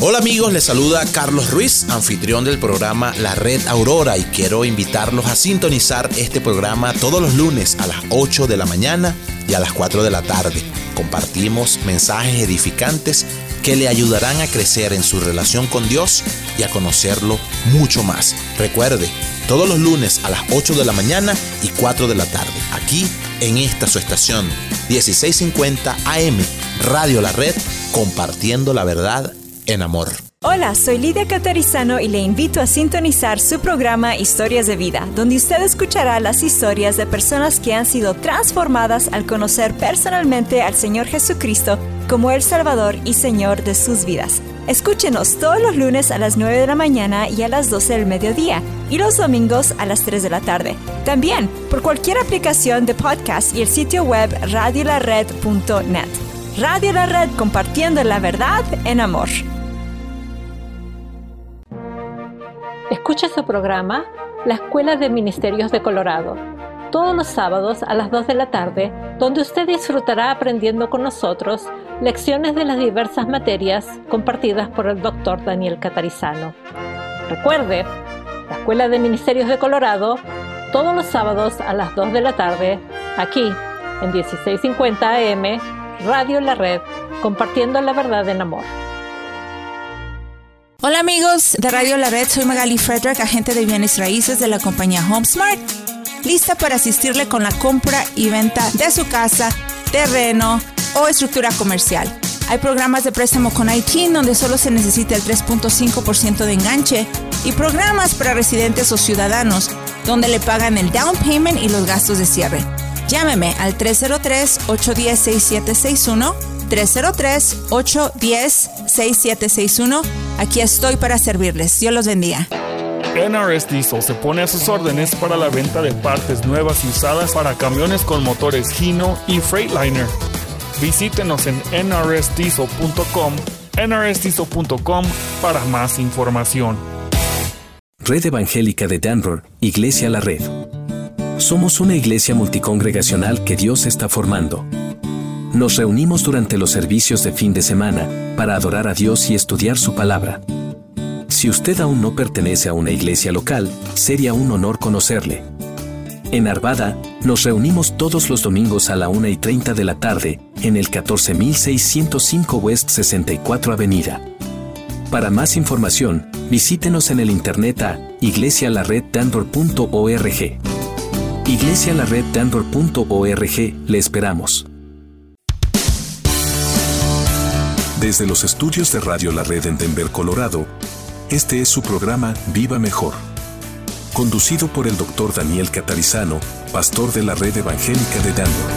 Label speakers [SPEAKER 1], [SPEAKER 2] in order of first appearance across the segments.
[SPEAKER 1] Hola amigos, les saluda Carlos Ruiz, anfitrión del programa La Red Aurora, y quiero invitarlos a sintonizar este programa todos los lunes a las 8 de la mañana y a las 4 de la tarde. Compartimos mensajes edificantes que le ayudarán a crecer en su relación con Dios y a conocerlo mucho más. Recuerde, todos los lunes a las 8 de la mañana y 4 de la tarde, aquí en esta su estación 1650 AM, Radio La Red, compartiendo la verdad en amor.
[SPEAKER 2] Hola, soy Lidia Catarizano y le invito a sintonizar su programa Historias de Vida, donde usted escuchará las historias de personas que han sido transformadas al conocer personalmente al Señor Jesucristo como el Salvador y Señor de sus vidas. Escúchenos todos los lunes a las 9 de la mañana y a las 12 del mediodía, y los domingos a las 3 de la tarde. También por cualquier aplicación de podcast y el sitio web radiolared.net. Radio La Red, compartiendo la verdad en amor.
[SPEAKER 3] Escucha su programa La Escuela de Ministerios de Colorado, todos los sábados a las 2 de la tarde, donde usted disfrutará aprendiendo con nosotros lecciones de las diversas materias compartidas por el Dr. Daniel Catarizano. Recuerde, La Escuela de Ministerios de Colorado, todos los sábados a las 2 de la tarde, aquí en 1650 AM, Radio La Red, compartiendo la verdad en amor.
[SPEAKER 4] Hola amigos de Radio La Red, soy Magali Frederick, agente de bienes raíces de la compañía HomeSmart, lista para asistirle con la compra y venta de su casa, terreno o estructura comercial. Hay programas de préstamo con ITIN donde solo se necesita el 3.5% de enganche y programas para residentes o ciudadanos donde le pagan el down payment y los gastos de cierre. Llámeme al 303-810-6761, 303-810-6761. Aquí estoy para servirles. Dios los bendiga.
[SPEAKER 5] NRS Diesel se pone a sus órdenes para la venta de partes nuevas y usadas para camiones con motores Hino y Freightliner. Visítenos en nrsdiesel.com, nrsdiesel.com para más información.
[SPEAKER 6] Red Evangélica de Denver, Iglesia La Red. Somos una iglesia multicongregacional que Dios está formando. Nos reunimos durante los servicios de fin de semana para adorar a Dios y estudiar su palabra. Si usted aún no pertenece a una iglesia local, sería un honor conocerle. En Arvada, nos reunimos todos los domingos a la 1:30 de la tarde en el 14605 West 64 Avenida. Para más información, visítenos en el internet a iglesialareddenver.org. iglesialareddenver.org, le esperamos.
[SPEAKER 7] Desde los estudios de Radio La Red en Denver, Colorado, este es su programa Viva Mejor, conducido por el Dr. Daniel Catarizano, pastor de la Red Evangélica de Denver.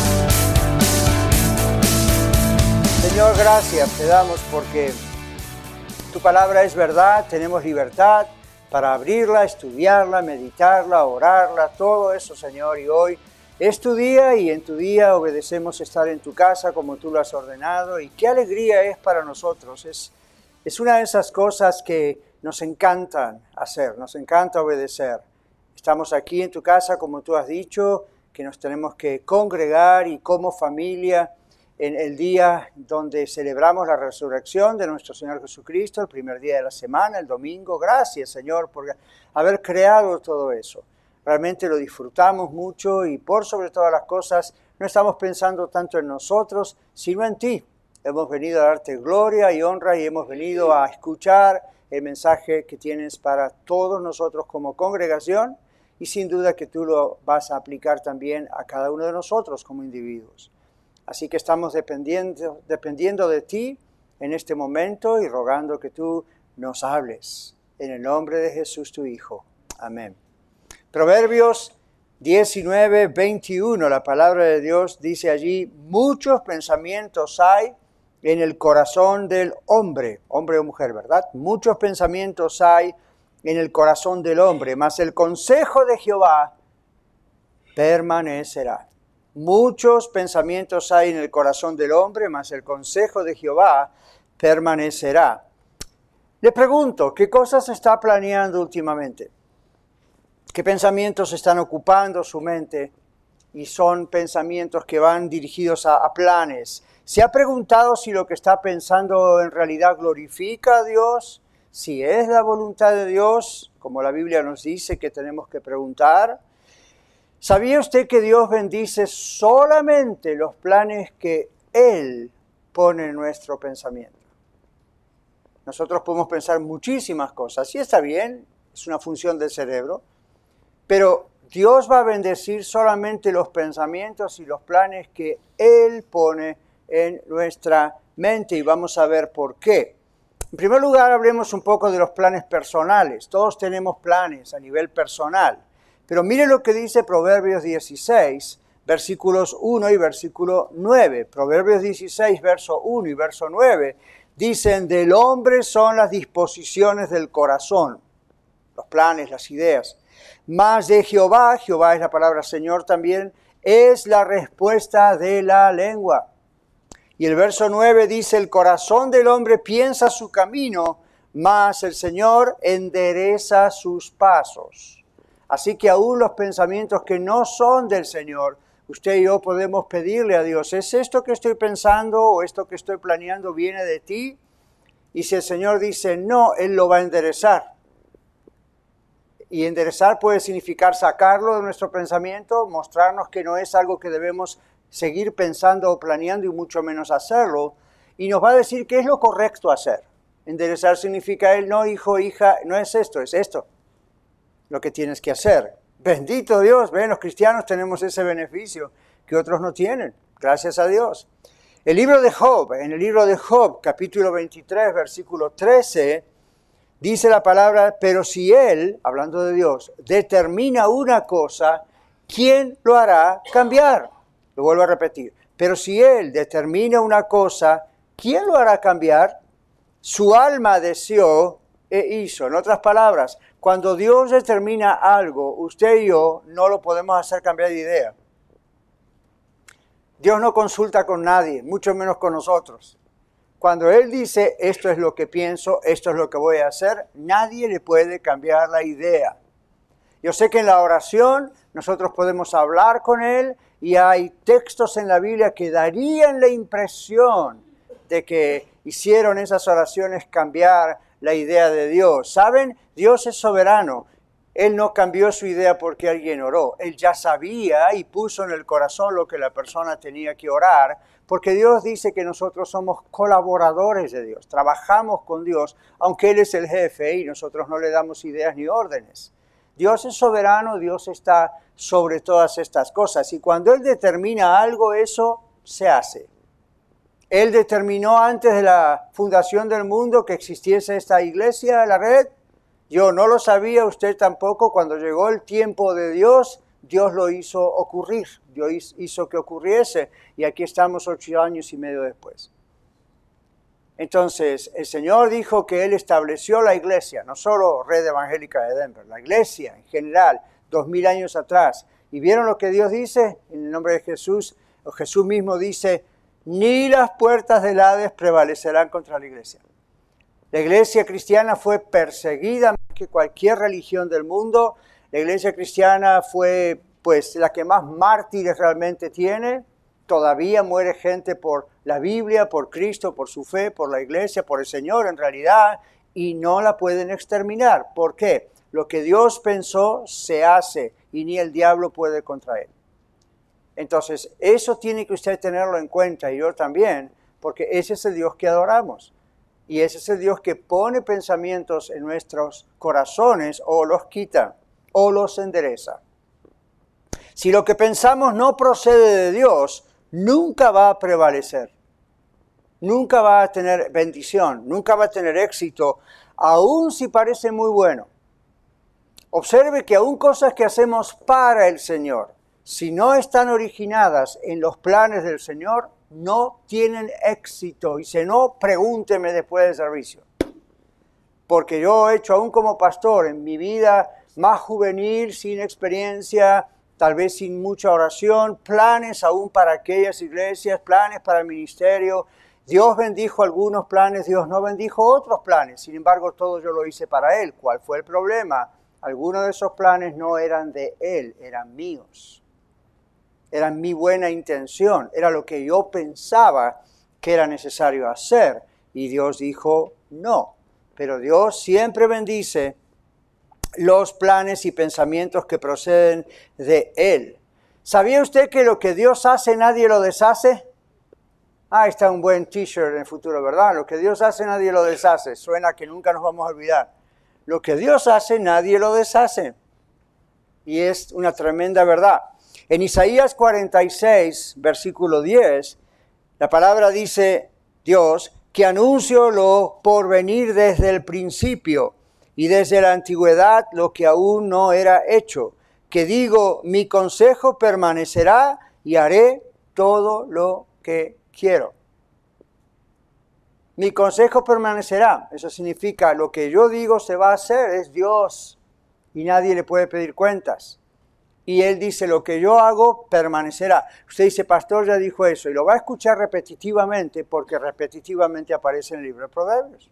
[SPEAKER 8] Señor, gracias te damos porque tu palabra es verdad, tenemos libertad para abrirla, estudiarla, meditarla, orarla, todo eso, Señor, y hoy es tu día y en tu día obedecemos estar en tu casa como tú lo has ordenado, y qué alegría es para nosotros. Es una de esas cosas que nos encantan hacer, nos encanta obedecer. Estamos aquí en tu casa como tú has dicho, que nos tenemos que congregar y como familia en el día donde celebramos la resurrección de nuestro Señor Jesucristo, el primer día de la semana, el domingo. Gracias, Señor, por haber creado todo eso. Realmente lo disfrutamos mucho y por sobre todas las cosas no estamos pensando tanto en nosotros, sino en ti. Hemos venido a darte gloria y honra y hemos venido a escuchar el mensaje que tienes para todos nosotros como congregación, y sin duda que tú lo vas a aplicar también a cada uno de nosotros como individuos. Así que estamos dependiendo de ti en este momento y rogando que tú nos hables. En el nombre de Jesús, tu Hijo. Amén. Proverbios 19:21, la palabra de Dios dice allí: muchos pensamientos hay en el corazón del hombre o mujer, ¿verdad? Muchos pensamientos hay en el corazón del hombre, mas el consejo de Jehová permanecerá. Muchos pensamientos hay en el corazón del hombre, mas el consejo de Jehová permanecerá. Le pregunto, ¿qué cosas está planeando últimamente? ¿Qué pensamientos están ocupando su mente? Y son pensamientos que van dirigidos a planes. ¿Se ha preguntado si lo que está pensando en realidad glorifica a Dios? Si es la voluntad de Dios, como la Biblia nos dice que tenemos que preguntar. ¿Sabía usted que Dios bendice solamente los planes que Él pone en nuestro pensamiento? Nosotros podemos pensar muchísimas cosas, y está bien, es una función del cerebro, pero Dios va a bendecir solamente los pensamientos y los planes que Él pone en nuestra mente, y vamos a ver por qué. En primer lugar, hablemos un poco de los planes personales. Todos tenemos planes a nivel personal, pero mire lo que dice Proverbios 16, versículos 1 y versículo 9. Proverbios 16, verso 1 y verso 9, dicen: del hombre son las disposiciones del corazón, los planes, las ideas. Mas de Jehová, Jehová es la palabra Señor también, es la respuesta de la lengua. Y el verso 9 dice: el corazón del hombre piensa su camino, mas el Señor endereza sus pasos. Así que aún los pensamientos que no son del Señor, usted y yo podemos pedirle a Dios: ¿es esto que estoy pensando o esto que estoy planeando viene de ti? Y si el Señor dice no, Él lo va a enderezar. Y enderezar puede significar sacarlo de nuestro pensamiento, mostrarnos que no es algo que debemos seguir pensando o planeando y mucho menos hacerlo. Y nos va a decir qué es lo correcto hacer. Enderezar significa Él: no, hijo, hija, no es esto lo que tienes que hacer. Bendito Dios, ven, los cristianos tenemos ese beneficio que otros no tienen, gracias a Dios. En el libro de Job, capítulo 23, versículo 13, dice la palabra: pero si Él, hablando de Dios, determina una cosa, ¿quién lo hará cambiar? Lo vuelvo a repetir. Pero si Él determina una cosa, ¿quién lo hará cambiar? Su alma deseó e hizo. En otras palabras, cuando Dios determina algo, usted y yo no lo podemos hacer cambiar de idea. Dios no consulta con nadie, mucho menos con nosotros. Cuando Él dice: esto es lo que pienso, esto es lo que voy a hacer, nadie le puede cambiar la idea. Yo sé que en la oración nosotros podemos hablar con Él, y hay textos en la Biblia que darían la impresión de que hicieron esas oraciones cambiar la idea de Dios. ¿Saben? Dios es soberano. Él no cambió su idea porque alguien oró. Él ya sabía y puso en el corazón lo que la persona tenía que orar, porque Dios dice que nosotros somos colaboradores de Dios. Trabajamos con Dios, aunque Él es el jefe y nosotros no le damos ideas ni órdenes. Dios es soberano, Dios está sobre todas estas cosas. Y cuando Él determina algo, eso se hace. Él determinó antes de la fundación del mundo que existiese esta iglesia, la red. Yo no lo sabía, usted tampoco. Cuando llegó el tiempo de Dios, Dios lo hizo ocurrir. Dios hizo que ocurriese. Y aquí estamos 8 años y medio después. Entonces, el Señor dijo que Él estableció la iglesia, no solo Red Evangélica de Denver, la iglesia en general, 2000 años atrás. ¿Y vieron lo que Dios dice? En el nombre de Jesús, Jesús mismo dice: ni las puertas del Hades prevalecerán contra la iglesia. La iglesia cristiana fue perseguida más que cualquier religión del mundo. La iglesia cristiana fue, la que más mártires realmente tiene. Todavía muere gente por la Biblia, por Cristo, por su fe, por la iglesia, por el Señor en realidad, y no la pueden exterminar. ¿Por qué? Lo que Dios pensó se hace y ni el diablo puede contra Él. Entonces, eso tiene que usted tenerlo en cuenta, y yo también, porque ese es el Dios que adoramos. Y ese es el Dios que pone pensamientos en nuestros corazones, o los quita, o los endereza. Si lo que pensamos no procede de Dios, nunca va a prevalecer. Nunca va a tener bendición, nunca va a tener éxito, aun si parece muy bueno. Observe que aun cosas que hacemos para el Señor, si no están originadas en los planes del Señor, no tienen éxito. Y si no, pregúnteme después del servicio. Porque yo he hecho, aún como pastor, en mi vida más juvenil, sin experiencia, tal vez sin mucha oración, planes aún para aquellas iglesias, planes para el ministerio. Dios bendijo algunos planes, Dios no bendijo otros planes. Sin embargo, todo yo lo hice para Él. ¿Cuál fue el problema? Algunos de esos planes no eran de Él, eran míos. Era mi buena intención, era lo que yo pensaba que era necesario hacer. Y Dios dijo no. Pero Dios siempre bendice los planes y pensamientos que proceden de Él. ¿Sabía usted que lo que Dios hace nadie lo deshace? Ah, está un buen t-shirt en el futuro, ¿verdad? Lo que Dios hace nadie lo deshace. Suena que nunca nos vamos a olvidar. Lo que Dios hace nadie lo deshace. Y es una tremenda verdad. En Isaías 46, versículo 10, la palabra dice, Dios, que anuncio lo por venir desde el principio y desde la antigüedad lo que aún no era hecho. Que digo, mi consejo permanecerá y haré todo lo que quiero. Mi consejo permanecerá. Eso significa lo que yo digo se va a hacer, es Dios y nadie le puede pedir cuentas. Y Él dice, lo que yo hago permanecerá. Usted dice, pastor ya dijo eso, y lo va a escuchar repetitivamente porque repetitivamente aparece en el libro de Proverbios.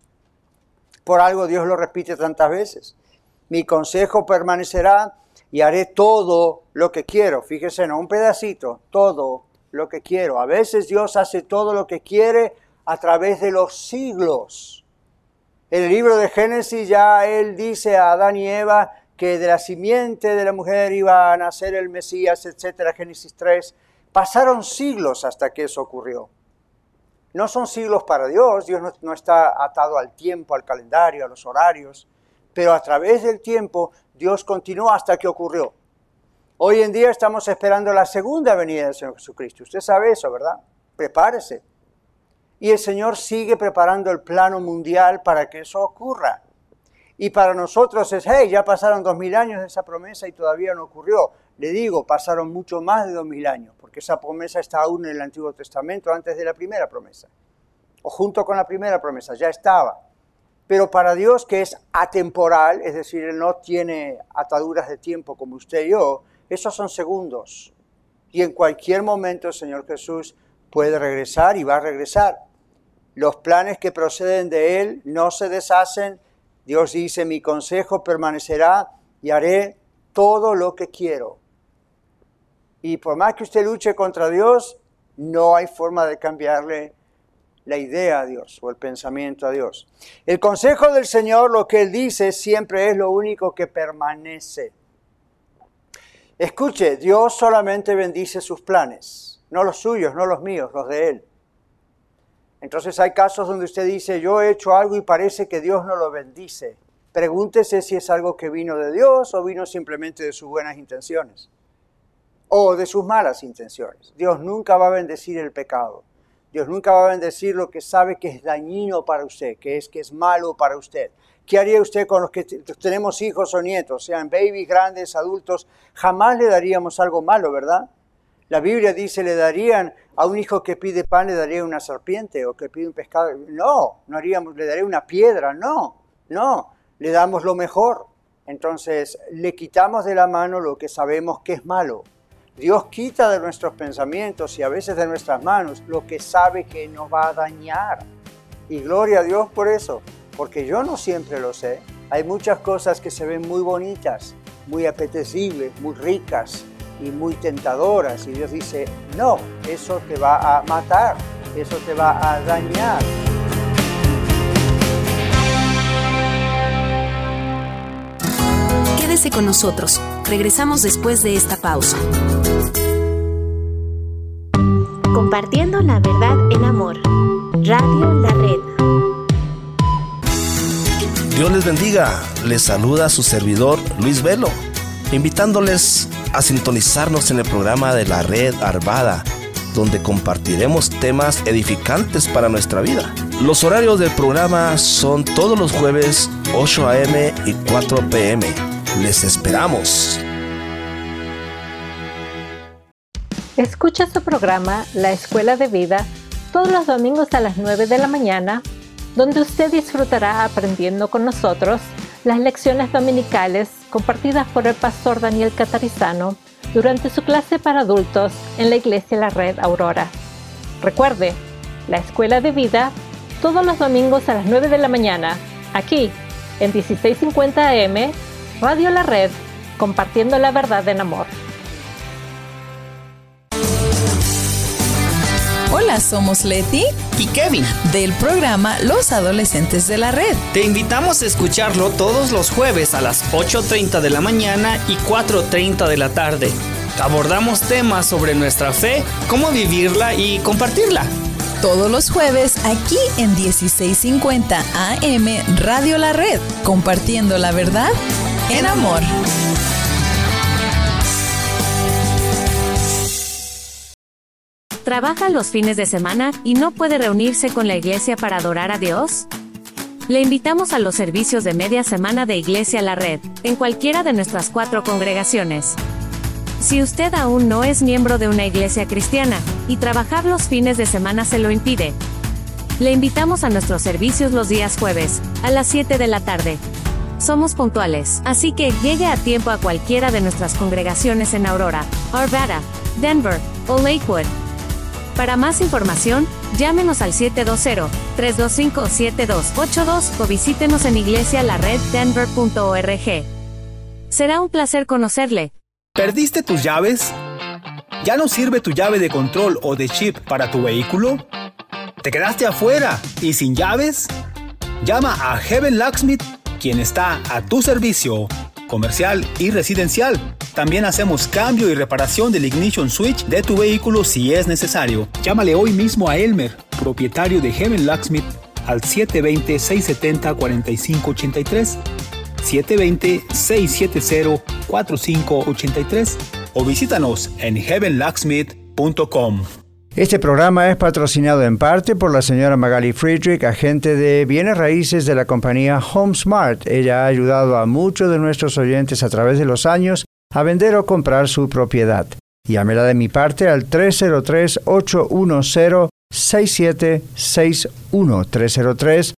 [SPEAKER 8] Por algo Dios lo repite tantas veces. Mi consejo permanecerá y haré todo lo que quiero. Fíjese, no un pedacito, todo lo que quiero. A veces Dios hace todo lo que quiere a través de los siglos. En el libro de Génesis ya Él dice a Adán y Eva que de la simiente de la mujer iba a nacer el Mesías, etcétera, Génesis 3. Pasaron siglos hasta que eso ocurrió. No son siglos para Dios, Dios no está atado al tiempo, al calendario, a los horarios, pero a través del tiempo Dios continuó hasta que ocurrió. Hoy en día estamos esperando la segunda venida del Señor Jesucristo. Usted sabe eso, ¿verdad? Prepárese. Y el Señor sigue preparando el plano mundial para que eso ocurra. Y para nosotros es, hey, ya pasaron 2000 años de esa promesa y todavía no ocurrió. Le digo, pasaron mucho más de 2000 años, porque esa promesa está aún en el Antiguo Testamento antes de la primera promesa. O junto con la primera promesa, ya estaba. Pero para Dios, que es atemporal, es decir, Él no tiene ataduras de tiempo como usted y yo, esos son segundos. Y en cualquier momento el Señor Jesús puede regresar y va a regresar. Los planes que proceden de Él no se deshacen. Dios dice, mi consejo permanecerá y haré todo lo que quiero. Y por más que usted luche contra Dios, no hay forma de cambiarle la idea a Dios o el pensamiento a Dios. El consejo del Señor, lo que Él dice, siempre es lo único que permanece. Escuche, Dios solamente bendice sus planes, no los suyos, no los míos, los de Él. Entonces hay casos donde usted dice, yo he hecho algo y parece que Dios no lo bendice. Pregúntese si es algo que vino de Dios o vino simplemente de sus buenas intenciones o de sus malas intenciones. Dios nunca va a bendecir el pecado. Dios nunca va a bendecir lo que sabe que es dañino para usted, que es malo para usted. ¿Qué haría usted con los que tenemos hijos o nietos, sean babies, grandes, adultos? Jamás le daríamos algo malo, ¿verdad? La Biblia dice, le darían a un hijo que pide pan, le daría una serpiente, o que pide un pescado. No haríamos, le daría una piedra, no, le damos lo mejor. Entonces, le quitamos de la mano lo que sabemos que es malo. Dios quita de nuestros pensamientos y a veces de nuestras manos lo que sabe que nos va a dañar. Y gloria a Dios por eso, porque yo no siempre lo sé. Hay muchas cosas que se ven muy bonitas, muy apetecibles, muy ricas y muy tentadoras. Y Dios dice, no, eso te va a matar, eso te va a dañar.
[SPEAKER 9] Quédese con nosotros. Regresamos después de esta pausa.
[SPEAKER 10] Compartiendo la verdad en amor. Radio La Red.
[SPEAKER 11] Dios les bendiga. Les saluda su servidor Luis Velo, invitándoles a sintonizarnos en el programa de la Red Arvada, donde compartiremos temas edificantes para nuestra vida. Los horarios del programa son todos los jueves 8 a.m. y 4 p.m. Les esperamos.
[SPEAKER 3] Escucha su programa La Escuela de Vida todos los domingos a las 9 de la mañana, donde usted disfrutará aprendiendo con nosotros las lecciones dominicales compartidas por el pastor Daniel Catarizano durante su clase para adultos en la Iglesia La Red Aurora. Recuerde, La Escuela de Vida todos los domingos a las 9 de la mañana, aquí en 1650 AM, Radio La Red, compartiendo la verdad en amor.
[SPEAKER 4] Hola, somos Leti
[SPEAKER 12] y Kevin
[SPEAKER 4] del programa Los Adolescentes de la Red.
[SPEAKER 12] Te invitamos a escucharlo todos los jueves a las 8:30 de la mañana y 4:30 de la tarde. Abordamos temas sobre nuestra fe, cómo vivirla y compartirla.
[SPEAKER 4] Todos los jueves aquí en 1650 AM Radio La Red, compartiendo la verdad en amor.
[SPEAKER 9] ¿Trabaja los fines de semana y no puede reunirse con la iglesia para adorar a Dios? Le invitamos a los servicios de media semana de Iglesia La Red, en cualquiera de nuestras 4 congregaciones. Si usted aún no es miembro de una iglesia cristiana, y trabajar los fines de semana se lo impide, le invitamos a nuestros servicios los días jueves, a las 7 de la tarde. Somos puntuales, así que llegue a tiempo a cualquiera de nuestras congregaciones en Aurora, Arvada, Denver o Lakewood. Para más información, llámenos al 720-325-7282 o visítenos en iglesialareddenver.org. Será un placer conocerle.
[SPEAKER 13] ¿Perdiste tus llaves? ¿Ya no sirve tu llave de control o de chip para tu vehículo? ¿Te quedaste afuera y sin llaves? Llama a Heaven Locksmith, quien está a tu servicio, comercial y residencial. También hacemos cambio y reparación del ignition switch de tu vehículo si es necesario. Llámale hoy mismo a Elmer, propietario de Heaven Locksmith, al 720-670-4583, 720-670-4583 o visítanos en heavenlocksmith.com.
[SPEAKER 8] Este programa es patrocinado en parte por la señora Magali Friedrich, agente de bienes raíces de la compañía HomeSmart. Ella ha ayudado a muchos de nuestros oyentes a través de los años a vender o comprar su propiedad. Llámela de mi parte al 303-810-6761.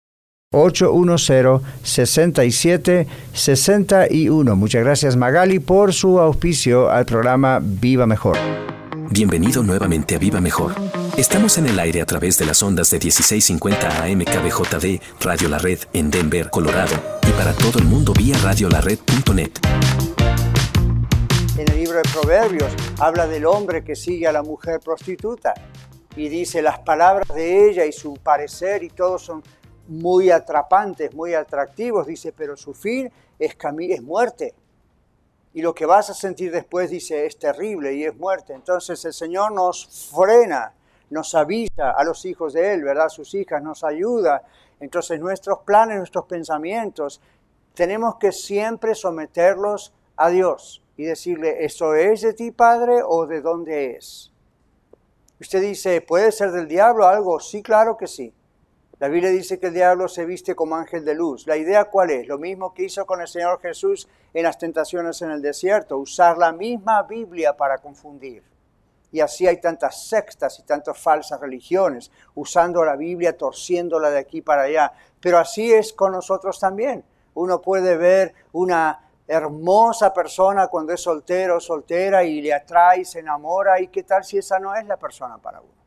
[SPEAKER 8] 303-810-6761. Muchas gracias, Magali, por su auspicio al programa Viva Mejor.
[SPEAKER 6] Bienvenido nuevamente a Viva Mejor. Estamos en el aire a través de las ondas de 1650 AM KBJD, Radio La Red en Denver, Colorado, y para todo el mundo vía radiolared.net.
[SPEAKER 8] En el libro de Proverbios habla del hombre que sigue a la mujer prostituta y dice las palabras de ella y su parecer y todo son muy atrapantes, muy atractivos, dice, pero su fin es muerte. Y lo que vas a sentir después, dice, es terrible y es muerte. Entonces el Señor nos frena, nos avisa a los hijos de Él, ¿verdad? Sus hijas nos ayuda. Entonces nuestros planes, nuestros pensamientos, tenemos que siempre someterlos a Dios y decirle, ¿eso es de ti, Padre, o de dónde es? Usted dice, ¿puede ser del diablo algo? Sí, claro que sí. La Biblia dice que el diablo se viste como ángel de luz. ¿La idea cuál es? Lo mismo que hizo con el Señor Jesús en las tentaciones en el desierto, usar la misma Biblia para confundir. Y así hay tantas sectas y tantas falsas religiones, usando la Biblia, torciéndola de aquí para allá. Pero así es con nosotros también. Uno puede ver una hermosa persona cuando es soltero o soltera y le atrae, se enamora, y qué tal si esa no es la persona para uno.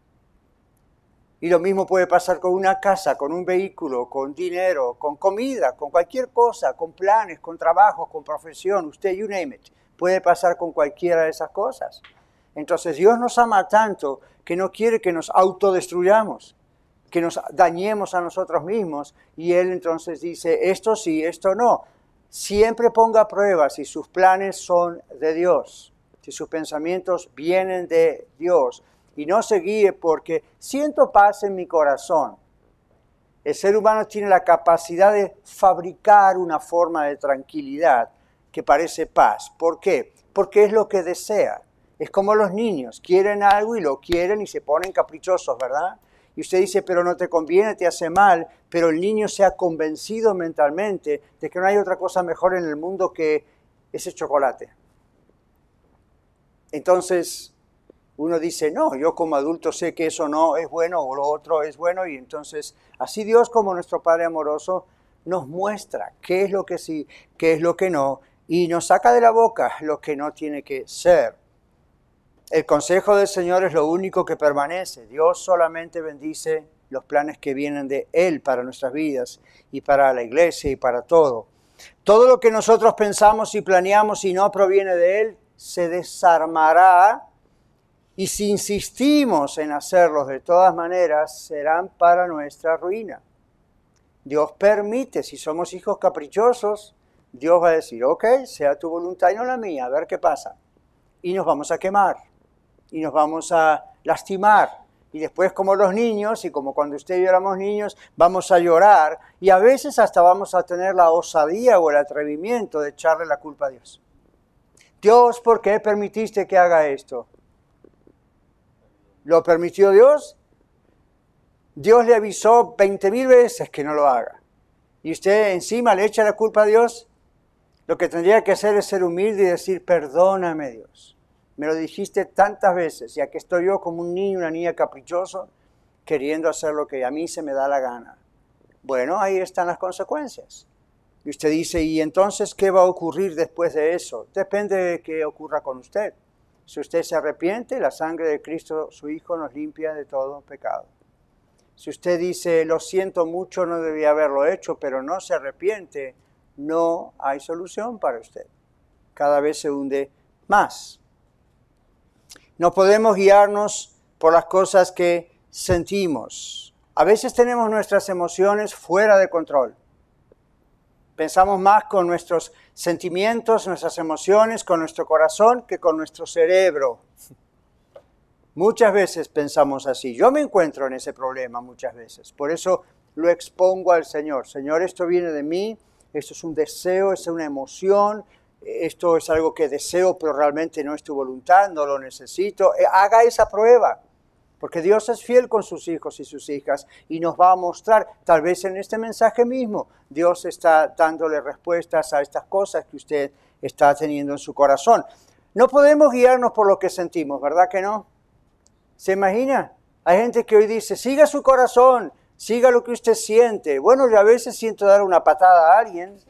[SPEAKER 8] Y lo mismo puede pasar con una casa, con un vehículo, con dinero, con comida, con cualquier cosa, con planes, con trabajo, con profesión, usted, you name it. Puede pasar con cualquiera de esas cosas. Entonces Dios nos ama tanto que no quiere que nos autodestruyamos, que nos dañemos a nosotros mismos. Y Él entonces dice, esto sí, esto no. Siempre ponga a prueba si sus planes son de Dios, si sus pensamientos vienen de Dios. Y no se guíe porque siento paz en mi corazón. El ser humano tiene la capacidad de fabricar una forma de tranquilidad que parece paz. ¿Por qué? Porque es lo que desea. Es como los niños, quieren algo y lo quieren y se ponen caprichosos, ¿verdad? Y usted dice, pero no te conviene, te hace mal, pero el niño se ha convencido mentalmente de que no hay otra cosa mejor en el mundo que ese chocolate. Entonces uno dice, no, yo como adulto sé que eso no es bueno o lo otro es bueno, y entonces así Dios como nuestro Padre amoroso nos muestra qué es lo que sí, qué es lo que no, y nos saca de la boca lo que no tiene que ser. El consejo del Señor es lo único que permanece. Dios solamente bendice los planes que vienen de Él para nuestras vidas y para la iglesia y para todo. Todo lo que nosotros pensamos y planeamos y no proviene de Él se desarmará Y si insistimos en hacerlos de todas maneras, serán para nuestra ruina. Dios permite, si somos hijos caprichosos, Dios va a decir, ok, sea tu voluntad y no la mía, a ver qué pasa. Y nos vamos a quemar, y nos vamos a lastimar. Y después, como los niños, y como cuando usted y yo éramos niños, vamos a llorar, y a veces hasta vamos a tener la osadía o el atrevimiento de echarle la culpa a Dios. Dios, ¿por qué permitiste que haga esto? ¿Lo permitió Dios? Dios le avisó 20,000 veces que no lo haga. ¿Y usted encima le echa la culpa a Dios? Lo que tendría que hacer es ser humilde y decir, perdóname Dios. Me lo dijiste tantas veces y aquí estoy yo como un niño, una niña caprichoso, queriendo hacer lo que a mí se me da la gana. Bueno, ahí están las consecuencias. Y usted dice, ¿y entonces qué va a ocurrir después de eso? Depende de qué ocurra con usted. Si usted se arrepiente, la sangre de Cristo, su Hijo, nos limpia de todo pecado. Si usted dice, lo siento mucho, no debía haberlo hecho, pero no se arrepiente, no hay solución para usted. Cada vez se hunde más. No podemos guiarnos por las cosas que sentimos. A veces tenemos nuestras emociones fuera de control. Pensamos más con nuestros sentimientos, nuestras emociones, con nuestro corazón, que con nuestro cerebro. Muchas veces pensamos así. Yo me encuentro en ese problema muchas veces. Por eso lo expongo al Señor. Señor, esto viene de mí, esto es un deseo, es una emoción, esto es algo que deseo, pero realmente no es tu voluntad, no lo necesito. Haga esa prueba. Porque Dios es fiel con sus hijos y sus hijas y nos va a mostrar, tal vez en este mensaje mismo, Dios está dándole respuestas a estas cosas que usted está teniendo en su corazón. No podemos guiarnos por lo que sentimos, ¿verdad que no? ¿Se imagina? Hay gente que hoy dice, siga su corazón, siga lo que usted siente. Bueno, yo a veces siento dar una patada a alguien.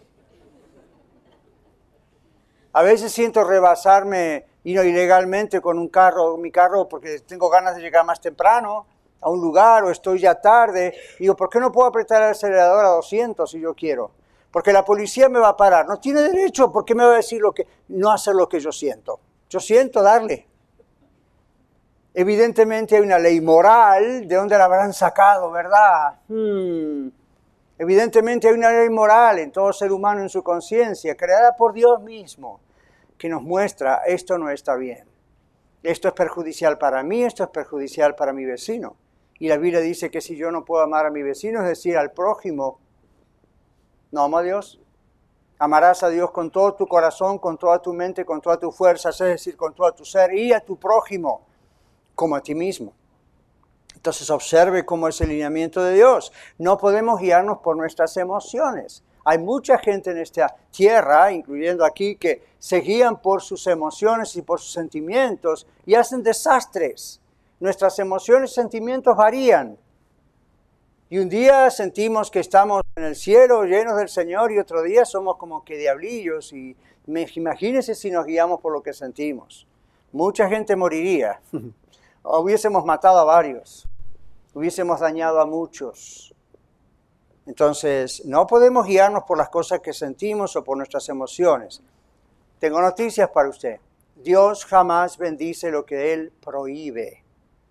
[SPEAKER 8] A veces siento rebasarme ilegalmente con mi carro, porque tengo ganas de llegar más temprano a un lugar o estoy ya tarde. Digo, ¿por qué no puedo apretar el acelerador a 200 si yo quiero? Porque la policía me va a parar. No tiene derecho, ¿por qué me va a decir no hacer lo que yo siento? Yo siento darle. Evidentemente hay una ley moral, ¿de dónde la habrán sacado, verdad? Evidentemente hay una ley moral en todo ser humano en su conciencia, creada por Dios mismo, que nos muestra, esto no está bien. Esto es perjudicial para mí, esto es perjudicial para mi vecino. Y la Biblia dice que si yo no puedo amar a mi vecino, es decir, al prójimo, no amo a Dios. Amarás a Dios con todo tu corazón, con toda tu mente, con toda tu fuerza, es decir, con todo tu ser, y a tu prójimo como a ti mismo. Entonces observe cómo es el lineamiento de Dios. No podemos guiarnos por nuestras emociones. Hay mucha gente en esta tierra, incluyendo aquí, que se guían por sus emociones y por sus sentimientos y hacen desastres. Nuestras emociones y sentimientos varían. Y un día sentimos que estamos en el cielo llenos del Señor y otro día somos como que diablillos. Y imagínense si nos guiamos por lo que sentimos. Mucha gente moriría. Hubiésemos matado a varios. Hubiésemos dañado a muchos. Entonces, no podemos guiarnos por las cosas que sentimos o por nuestras emociones. Tengo noticias para usted. Dios jamás bendice lo que Él prohíbe.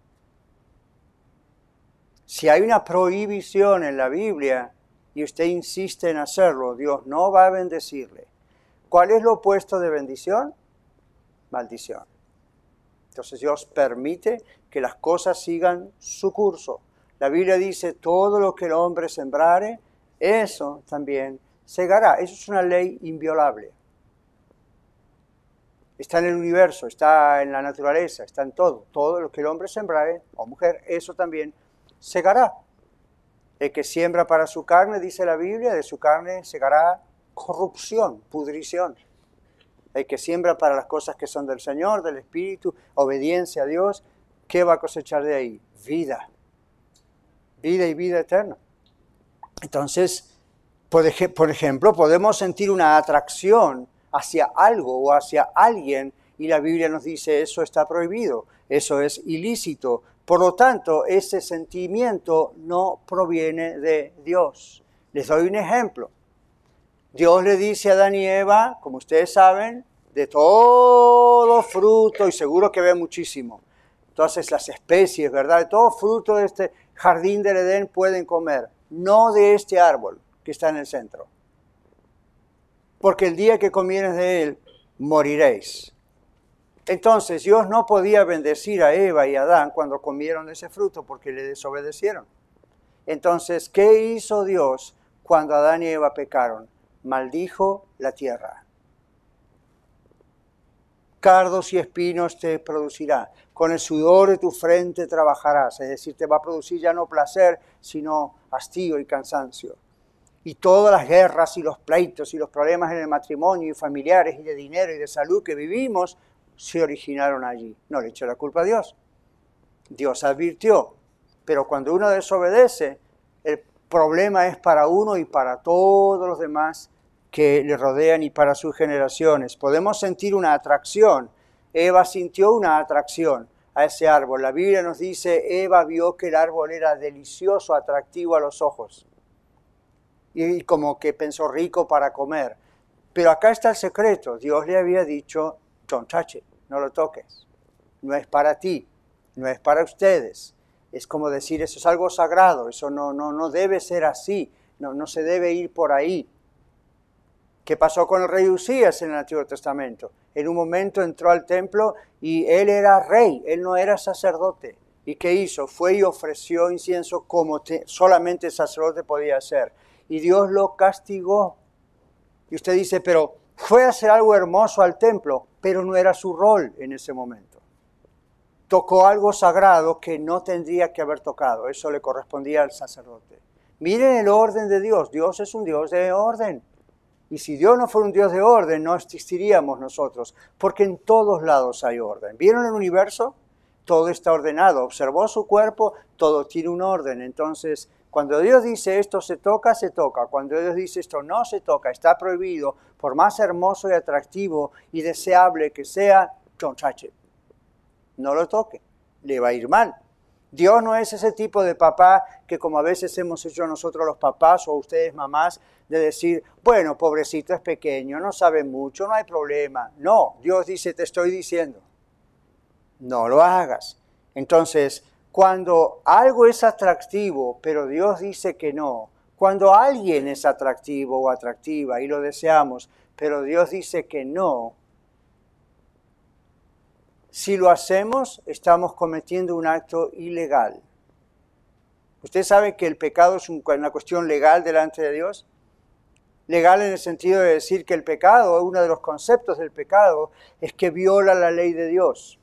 [SPEAKER 8] Si hay una prohibición en la Biblia y usted insiste en hacerlo, Dios no va a bendecirle. ¿Cuál es lo opuesto de bendición? Maldición. Entonces Dios permite que las cosas sigan su curso. La Biblia dice, todo lo que el hombre sembrare, eso también segará. Eso es una ley inviolable. Está en el universo, está en la naturaleza, está en todo. Todo lo que el hombre sembrare, o mujer, eso también segará. El que siembra para su carne, dice la Biblia, de su carne segará corrupción, pudrición. El que siembra para las cosas que son del Señor, del Espíritu, obediencia a Dios, ¿qué va a cosechar de ahí? Vida. Vida y vida eterna. Entonces, por ejemplo, podemos sentir una atracción hacia algo o hacia alguien y la Biblia nos dice eso está prohibido, eso es ilícito. Por lo tanto, ese sentimiento no proviene de Dios. Les doy un ejemplo. Dios le dice a Adán y Eva, como ustedes saben, de todo fruto, y seguro que ve muchísimo, Entonces las especies, ¿verdad? De todo fruto de este jardín del Edén pueden comer, no de este árbol que está en el centro. Porque el día que comieres de él, moriréis. Entonces Dios no podía bendecir a Eva y a Adán cuando comieron de ese fruto porque le desobedecieron. Entonces, ¿qué hizo Dios cuando Adán y Eva pecaron? Maldijo la tierra. Cardos y espinos te producirá. Con el sudor de tu frente trabajarás. Es decir, te va a producir ya no placer, sino hastío y cansancio. Y todas las guerras y los pleitos y los problemas en el matrimonio y familiares y de dinero y de salud que vivimos se originaron allí. No le echó la culpa a Dios. Dios advirtió. Pero cuando uno desobedece, el problema es para uno y para todos los demás que le rodean y para sus generaciones. Podemos sentir una atracción. Eva sintió una atracción a ese árbol. La Biblia nos dice, Eva vio que el árbol era delicioso, atractivo a los ojos. Y como que pensó rico para comer. Pero acá está el secreto. Dios le había dicho, don't touch it, no lo toques. No es para ti, no es para ustedes. Es como decir, eso es algo sagrado, eso no debe ser así, no se debe ir por ahí. ¿Qué pasó con el rey Usías en el Antiguo Testamento? En un momento entró al templo y él era rey, él no era sacerdote. ¿Y qué hizo? Fue y ofreció incienso como solamente el sacerdote podía hacer. Y Dios lo castigó. Y usted dice, pero fue a hacer algo hermoso al templo, pero no era su rol en ese momento. Tocó algo sagrado que no tendría que haber tocado. Eso le correspondía al sacerdote. Miren el orden de Dios. Dios es un Dios de orden. Y si Dios no fuera un Dios de orden, no existiríamos nosotros, porque en todos lados hay orden. ¿Vieron el universo? Todo está ordenado. Observó su cuerpo, todo tiene un orden. Entonces, cuando Dios dice esto se toca, se toca. Cuando Dios dice esto no se toca, está prohibido, por más hermoso y atractivo y deseable que sea, don't touch it. No lo toque, le va a ir mal. Dios no es ese tipo de papá que como a veces hemos hecho nosotros los papás o ustedes mamás, de decir, bueno, pobrecito es pequeño, no sabe mucho, no hay problema. No, Dios dice, te estoy diciendo, no lo hagas. Entonces, cuando algo es atractivo, pero Dios dice que no, cuando alguien es atractivo o atractiva y lo deseamos, pero Dios dice que no, si lo hacemos, estamos cometiendo un acto ilegal. ¿Usted sabe que el pecado es una cuestión legal delante de Dios? Legal en el sentido de decir que el pecado, uno de los conceptos del pecado, es que viola la ley de Dios.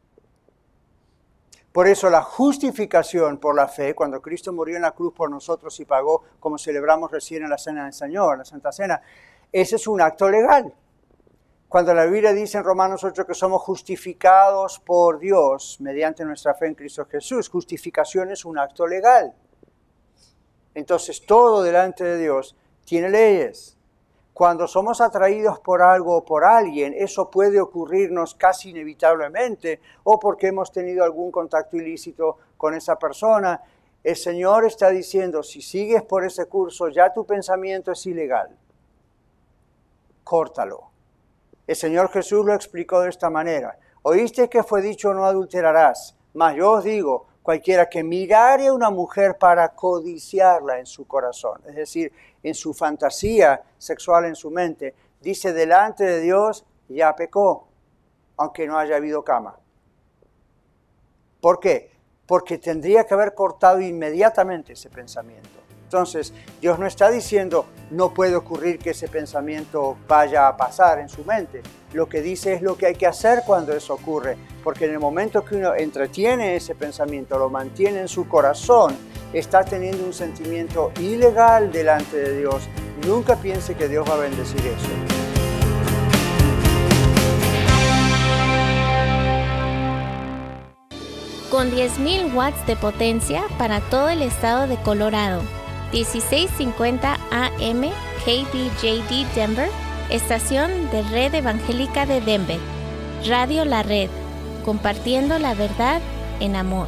[SPEAKER 8] Por eso la justificación por la fe, cuando Cristo murió en la cruz por nosotros y pagó, como celebramos recién en la Cena del Señor, en la Santa Cena, ese es un acto legal. Cuando la Biblia dice en Romanos 8 que somos justificados por Dios mediante nuestra fe en Cristo Jesús, justificación es un acto legal. Entonces todo delante de Dios tiene leyes. Cuando somos atraídos por algo o por alguien, eso puede ocurrirnos casi inevitablemente o porque hemos tenido algún contacto ilícito con esa persona. El Señor está diciendo, si sigues por ese curso, ya tu pensamiento es ilegal. Córtalo. El Señor Jesús lo explicó de esta manera. Oíste que fue dicho, no adulterarás. Mas yo os digo, cualquiera que mirare a una mujer para codiciarla en su corazón, es decir, en su fantasía sexual en su mente, dice delante de Dios, ya pecó, aunque no haya habido cama. ¿Por qué? Porque tendría que haber cortado inmediatamente ese pensamiento. Entonces, Dios no está diciendo, no puede ocurrir que ese pensamiento vaya a pasar en su mente. Lo que dice es lo que hay que hacer cuando eso ocurre, porque en el momento que uno entretiene ese pensamiento, lo mantiene en su corazón, está teniendo un sentimiento ilegal delante de Dios. Nunca piense que Dios va a bendecir eso.
[SPEAKER 10] Con 10.000 watts de potencia para todo el estado de Colorado. 1650 AM KBJD Denver, estación de Red Evangélica de Denver. Radio La Red, compartiendo la verdad en amor.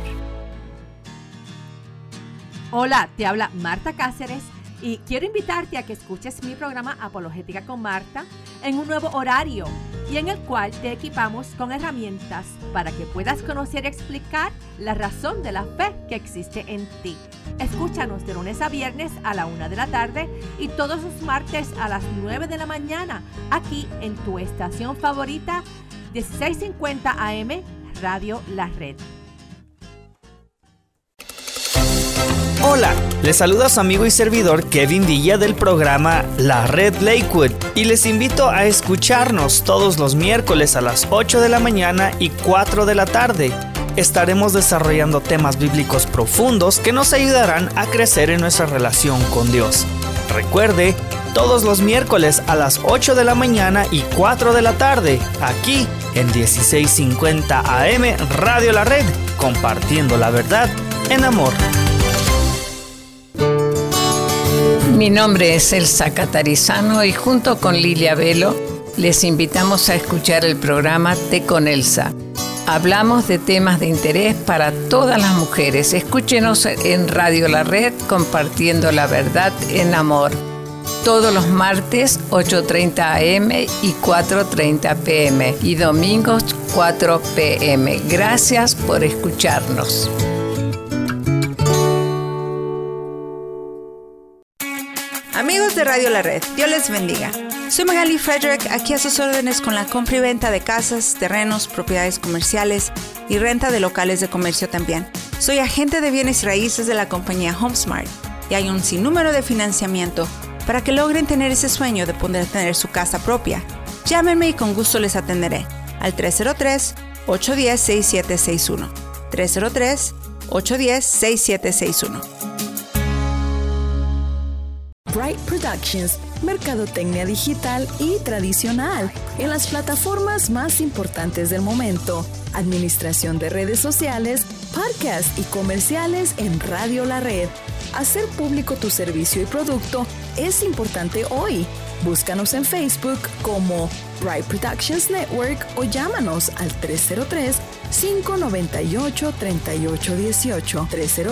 [SPEAKER 14] Hola, te habla Marta Cáceres y quiero invitarte a que escuches mi programa Apologética con Marta en un nuevo horario, y en el cual te equipamos con herramientas para que puedas conocer y explicar la razón de la fe que existe en ti. Escúchanos de lunes a viernes a la 1 de la tarde y todos los martes a las 9 de la mañana, aquí en tu estación favorita, 1650 AM, Radio La Red.
[SPEAKER 12] Hola, les saluda su amigo y servidor Kevin Villa del programa La Red Lakewood y les invito a escucharnos todos los miércoles a las 8 de la mañana y 4 de la tarde. Estaremos desarrollando temas bíblicos profundos que nos ayudarán a crecer en nuestra relación con Dios. Recuerde, todos los miércoles a las 8 de la mañana y 4 de la tarde, aquí en 1650 AM Radio La Red, compartiendo la verdad en amor.
[SPEAKER 15] Mi nombre es Elsa Catarizano y junto con Lilia Velo les invitamos a escuchar el programa Té con Elsa. Hablamos de temas de interés para todas las mujeres. Escúchenos en Radio La Red compartiendo la verdad en amor. Todos los martes 8:30 AM y 4:30 PM y domingos 4 PM. Gracias por escucharnos.
[SPEAKER 4] Amigos de Radio La Red, Dios les bendiga. Soy Magali Frederick, aquí a sus órdenes con la compra y venta de casas, terrenos, propiedades comerciales y renta de locales de comercio también. Soy agente de bienes raíces de la compañía HomeSmart y hay un sinnúmero de financiamiento para que logren tener ese sueño de poder tener su casa propia. Llámenme y con gusto les atenderé al 303-810-6761. 303-810-6761.
[SPEAKER 16] Bright Productions, mercadotecnia digital y tradicional en las plataformas más importantes del momento, administración de redes sociales, podcasts y comerciales en Radio La Red. Hacer público tu servicio y producto es importante hoy. Búscanos en Facebook como Bright Productions Network o llámanos al 303-598-3818.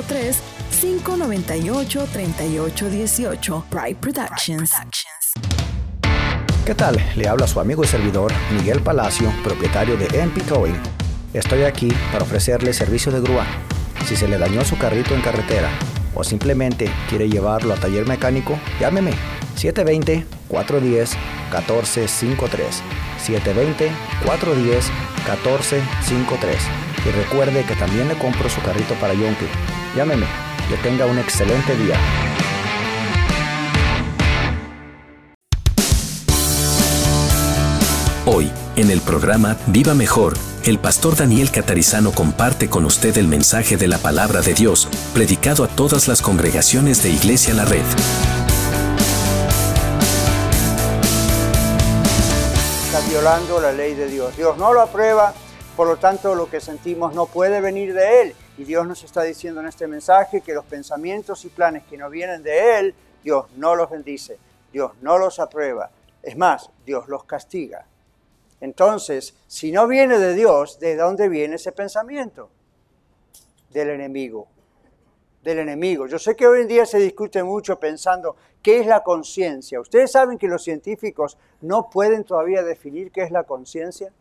[SPEAKER 16] 303-598-3818. Bright Productions.
[SPEAKER 17] ¿Qué tal? Le habla su amigo y servidor Miguel Palacio, propietario de MP Towing. Estoy aquí para ofrecerle servicio de grúa. Si se le dañó su carrito en carretera o simplemente quiere llevarlo a taller mecánico, llámeme 720-410-1453. 720-410-1453. Y recuerde que también le compro su carrito para Yonke. Llámeme. Que tenga un excelente día.
[SPEAKER 6] Hoy, en el programa Viva Mejor, el pastor Daniel Catarizano comparte con usted el mensaje de la palabra de Dios, predicado a todas las congregaciones de Iglesia La Red.
[SPEAKER 8] Está violando la ley de Dios. Dios no lo aprueba, por lo tanto lo que sentimos no puede venir de Él. Y Dios nos está diciendo en este mensaje que los pensamientos y planes que no vienen de Él, Dios no los bendice, Dios no los aprueba. Es más, Dios los castiga. Entonces, si no viene de Dios, ¿de dónde viene ese pensamiento? Del enemigo. Del enemigo. Yo sé que hoy en día se discute mucho pensando qué es la conciencia. ¿Ustedes saben que los científicos no pueden todavía definir qué es la conciencia?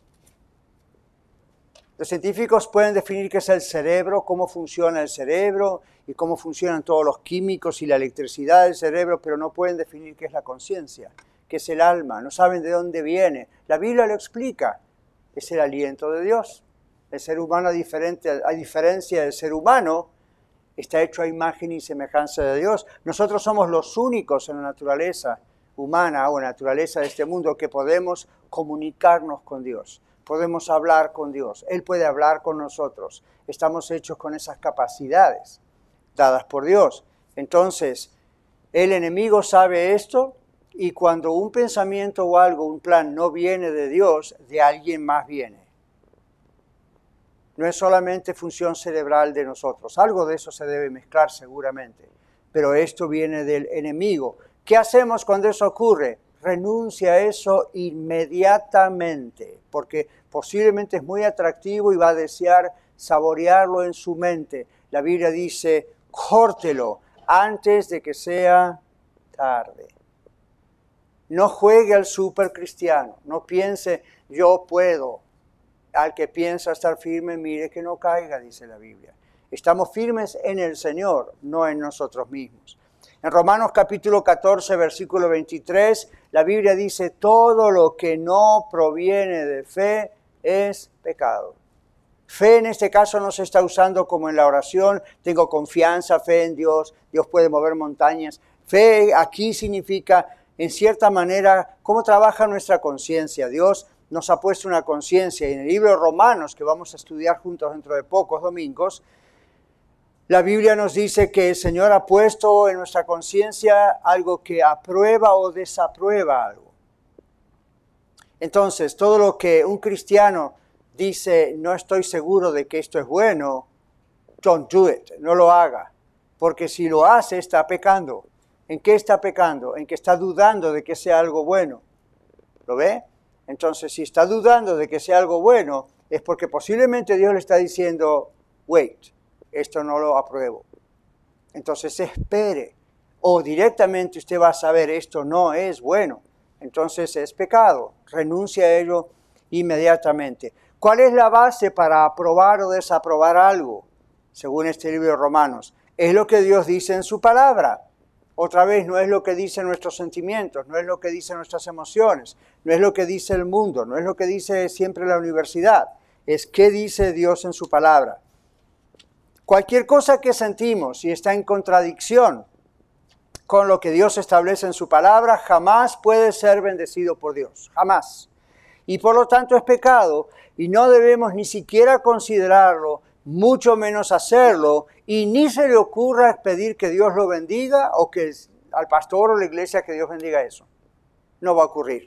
[SPEAKER 8] Los científicos pueden definir qué es el cerebro, cómo funciona el cerebro y cómo funcionan todos los químicos y la electricidad del cerebro, pero no pueden definir qué es la conciencia, qué es el alma, no saben de dónde viene. La Biblia lo explica, es el aliento de Dios. El ser humano, a diferencia del ser humano, está hecho a imagen y semejanza de Dios. Nosotros somos los únicos en la naturaleza humana o en la naturaleza de este mundo que podemos comunicarnos con Dios. Podemos hablar con Dios. Él puede hablar con nosotros. Estamos hechos con esas capacidades dadas por Dios. Entonces, el enemigo sabe esto y cuando un pensamiento o algo, un plan no viene de Dios, de alguien más viene. No es solamente función cerebral de nosotros. Algo de eso se debe mezclar seguramente. Pero esto viene del enemigo. ¿Qué hacemos cuando eso ocurre? Renuncia a eso inmediatamente, porque posiblemente es muy atractivo y va a desear saborearlo en su mente. La Biblia dice, córtelo antes de que sea tarde. No juegue al super cristiano. No piense, yo puedo. Al que piensa estar firme, mire que no caiga, dice la Biblia. Estamos firmes en el Señor, no en nosotros mismos. En Romanos capítulo 14, versículo 23, la Biblia dice, todo lo que no proviene de fe es pecado. Fe en este caso no se está usando como en la oración, tengo confianza, fe en Dios, Dios puede mover montañas. Fe aquí significa, en cierta manera, cómo trabaja nuestra conciencia. Dios nos ha puesto una conciencia, y en el libro de Romanos, que vamos a estudiar juntos dentro de pocos domingos, la Biblia nos dice que el Señor ha puesto en nuestra conciencia algo que aprueba o desaprueba algo. Entonces, todo lo que un cristiano dice, no estoy seguro de que esto es bueno, don't do it, no lo haga, porque si lo hace está pecando. ¿En qué está pecando? En que está dudando de que sea algo bueno. ¿Lo ve? Entonces, si está dudando de que sea algo bueno, es porque posiblemente Dios le está diciendo, wait, esto no lo apruebo. Entonces, espere. O directamente usted va a saber, esto no es bueno. Entonces, es pecado. Renuncia a ello inmediatamente. ¿Cuál es la base para aprobar o desaprobar algo? Según este libro de Romanos. Es lo que Dios dice en su palabra. Otra vez, no es lo que dicen nuestros sentimientos, no es lo que dicen nuestras emociones, no es lo que dice el mundo, no es lo que dice siempre la universidad, es qué dice Dios en su palabra. Cualquier cosa que sentimos y está en contradicción con lo que Dios establece en su palabra, jamás puede ser bendecido por Dios, jamás. Y por lo tanto es pecado y no debemos ni siquiera considerarlo, mucho menos hacerlo, y ni se le ocurra pedir que Dios lo bendiga o que al pastor o la iglesia que Dios bendiga eso. No va a ocurrir.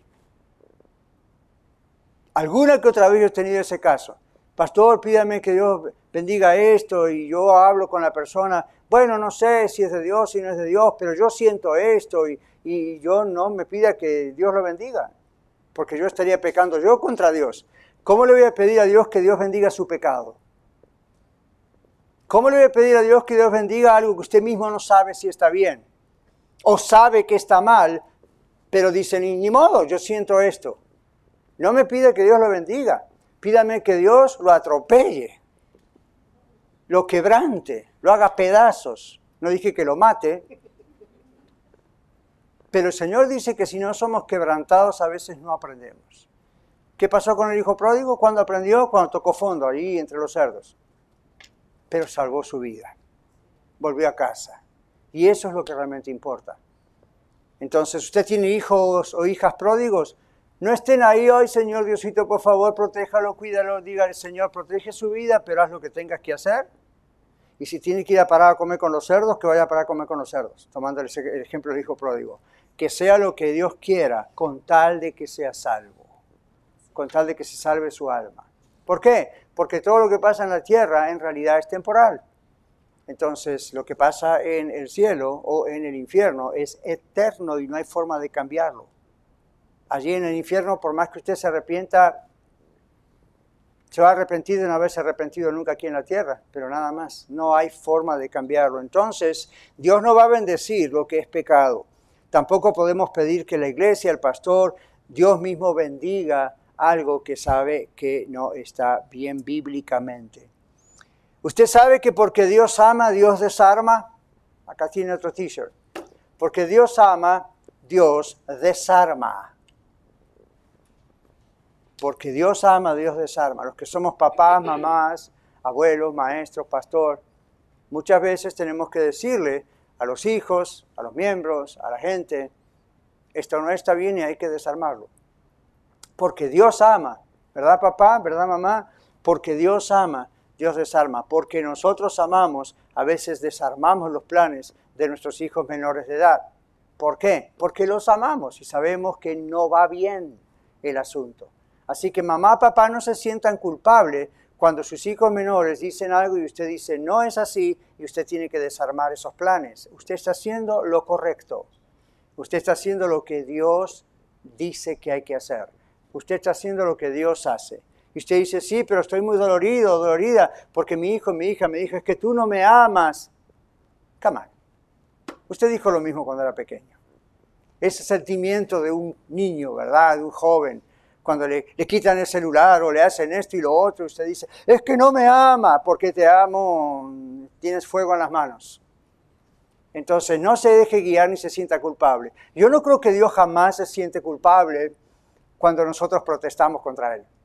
[SPEAKER 8] Alguna que otra vez yo he tenido ese caso. Pastor, pídame que Dios bendiga esto, y yo hablo con la persona, bueno, no sé si es de Dios, si no es de Dios, pero yo siento esto, y yo no me pida que Dios lo bendiga, porque yo estaría pecando yo contra Dios. ¿Cómo le voy a pedir a Dios que Dios bendiga su pecado? ¿Cómo le voy a pedir a Dios que Dios bendiga algo que usted mismo no sabe si está bien? O sabe que está mal, pero dice, ni modo, yo siento esto. No me pida que Dios lo bendiga. Pídame que Dios lo atropelle, lo quebrante, lo haga pedazos. No dije que lo mate. Pero el Señor dice que si no somos quebrantados, a veces no aprendemos. ¿Qué pasó con el hijo pródigo? ¿Cuándo aprendió? Cuando tocó fondo, ahí entre los cerdos. Pero salvó su vida. Volvió a casa. Y eso es lo que realmente importa. Entonces, usted tiene hijos o hijas pródigos, no estén ahí, ay Señor Diosito, por favor, protéjalo, cuídalo, dígale, Señor, protege su vida, pero haz lo que tengas que hacer. Y si tiene que ir a parar a comer con los cerdos, que vaya a parar a comer con los cerdos, tomando el ejemplo del hijo pródigo. Que sea lo que Dios quiera, con tal de que sea salvo, con tal de que se salve su alma. ¿Por qué? Porque todo lo que pasa en la tierra en realidad es temporal. Entonces, lo que pasa en el cielo o en el infierno es eterno y no hay forma de cambiarlo. Allí en el infierno, por más que usted se arrepienta, se va a arrepentir de no haberse arrepentido nunca aquí en la tierra, pero nada más, no hay forma de cambiarlo. Entonces, Dios no va a bendecir lo que es pecado. Tampoco podemos pedir que la iglesia, el pastor, Dios mismo bendiga algo que sabe que no está bien bíblicamente. ¿Usted sabe que porque Dios ama, Dios desarma? Acá tiene otro t-shirt. Porque Dios ama, Dios desarma. Porque Dios ama, Dios desarma. Los que somos papás, mamás, abuelos, maestros, pastor, muchas veces tenemos que decirle a los hijos, a los miembros, a la gente, esto no está bien y hay que desarmarlo. Porque Dios ama, ¿verdad papá? ¿Verdad mamá? Porque Dios ama, Dios desarma. Porque nosotros amamos, a veces desarmamos los planes de nuestros hijos menores de edad. ¿Por qué? Porque los amamos y sabemos que no va bien el asunto. Así que mamá, papá, no se sientan culpables cuando sus hijos menores dicen algo y usted dice no es así y usted tiene que desarmar esos planes. Usted está haciendo lo correcto. Usted está haciendo lo que Dios dice que hay que hacer. Usted está haciendo lo que Dios hace. Y usted dice, sí, pero estoy muy dolorido, dolorida, porque mi hijo, mi hija me dijo, es que tú no me amas. Come on. Usted dijo lo mismo cuando era pequeño. ese sentimiento de un niño, ¿verdad? De un joven. Cuando le quitan el celular o le hacen esto y lo otro, usted dice, es que no me ama, porque te amo, tienes fuego en las manos. Entonces no se deje guiar ni se sienta culpable. Yo no creo que Dios jamás se siente culpable cuando nosotros protestamos contra Él.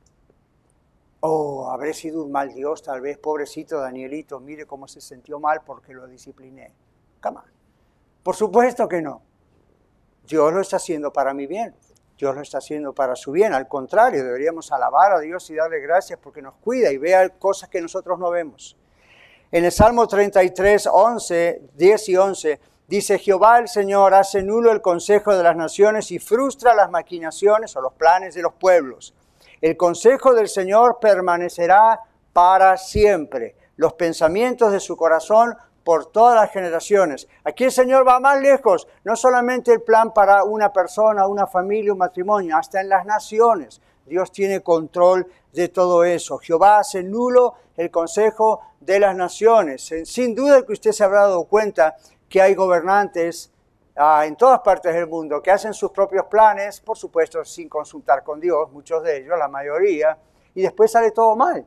[SPEAKER 8] Oh, habré sido un mal Dios, tal vez, pobrecito Danielito, mire cómo se sintió mal porque lo discipliné. Come on. Por supuesto que no. Dios lo está haciendo para mi bien. Dios lo está haciendo para su bien. Al contrario, deberíamos alabar a Dios y darle gracias porque nos cuida y vea cosas que nosotros no vemos. En el Salmo 33, 10 y 11, dice, Jehová el Señor hace nulo el consejo de las naciones y frustra las maquinaciones o los planes de los pueblos. El consejo del Señor permanecerá para siempre. Los pensamientos de su corazón por todas las generaciones. Aquí el Señor va más lejos, no solamente el plan para una persona, una familia, un matrimonio, hasta en las naciones. Dios tiene control de todo eso. Jehová hace nulo el consejo de las naciones. Sin duda que usted se habrá dado cuenta que hay gobernantes en todas partes del mundo que hacen sus propios planes, por supuesto sin consultar con Dios, muchos de ellos, la mayoría, y después sale todo mal.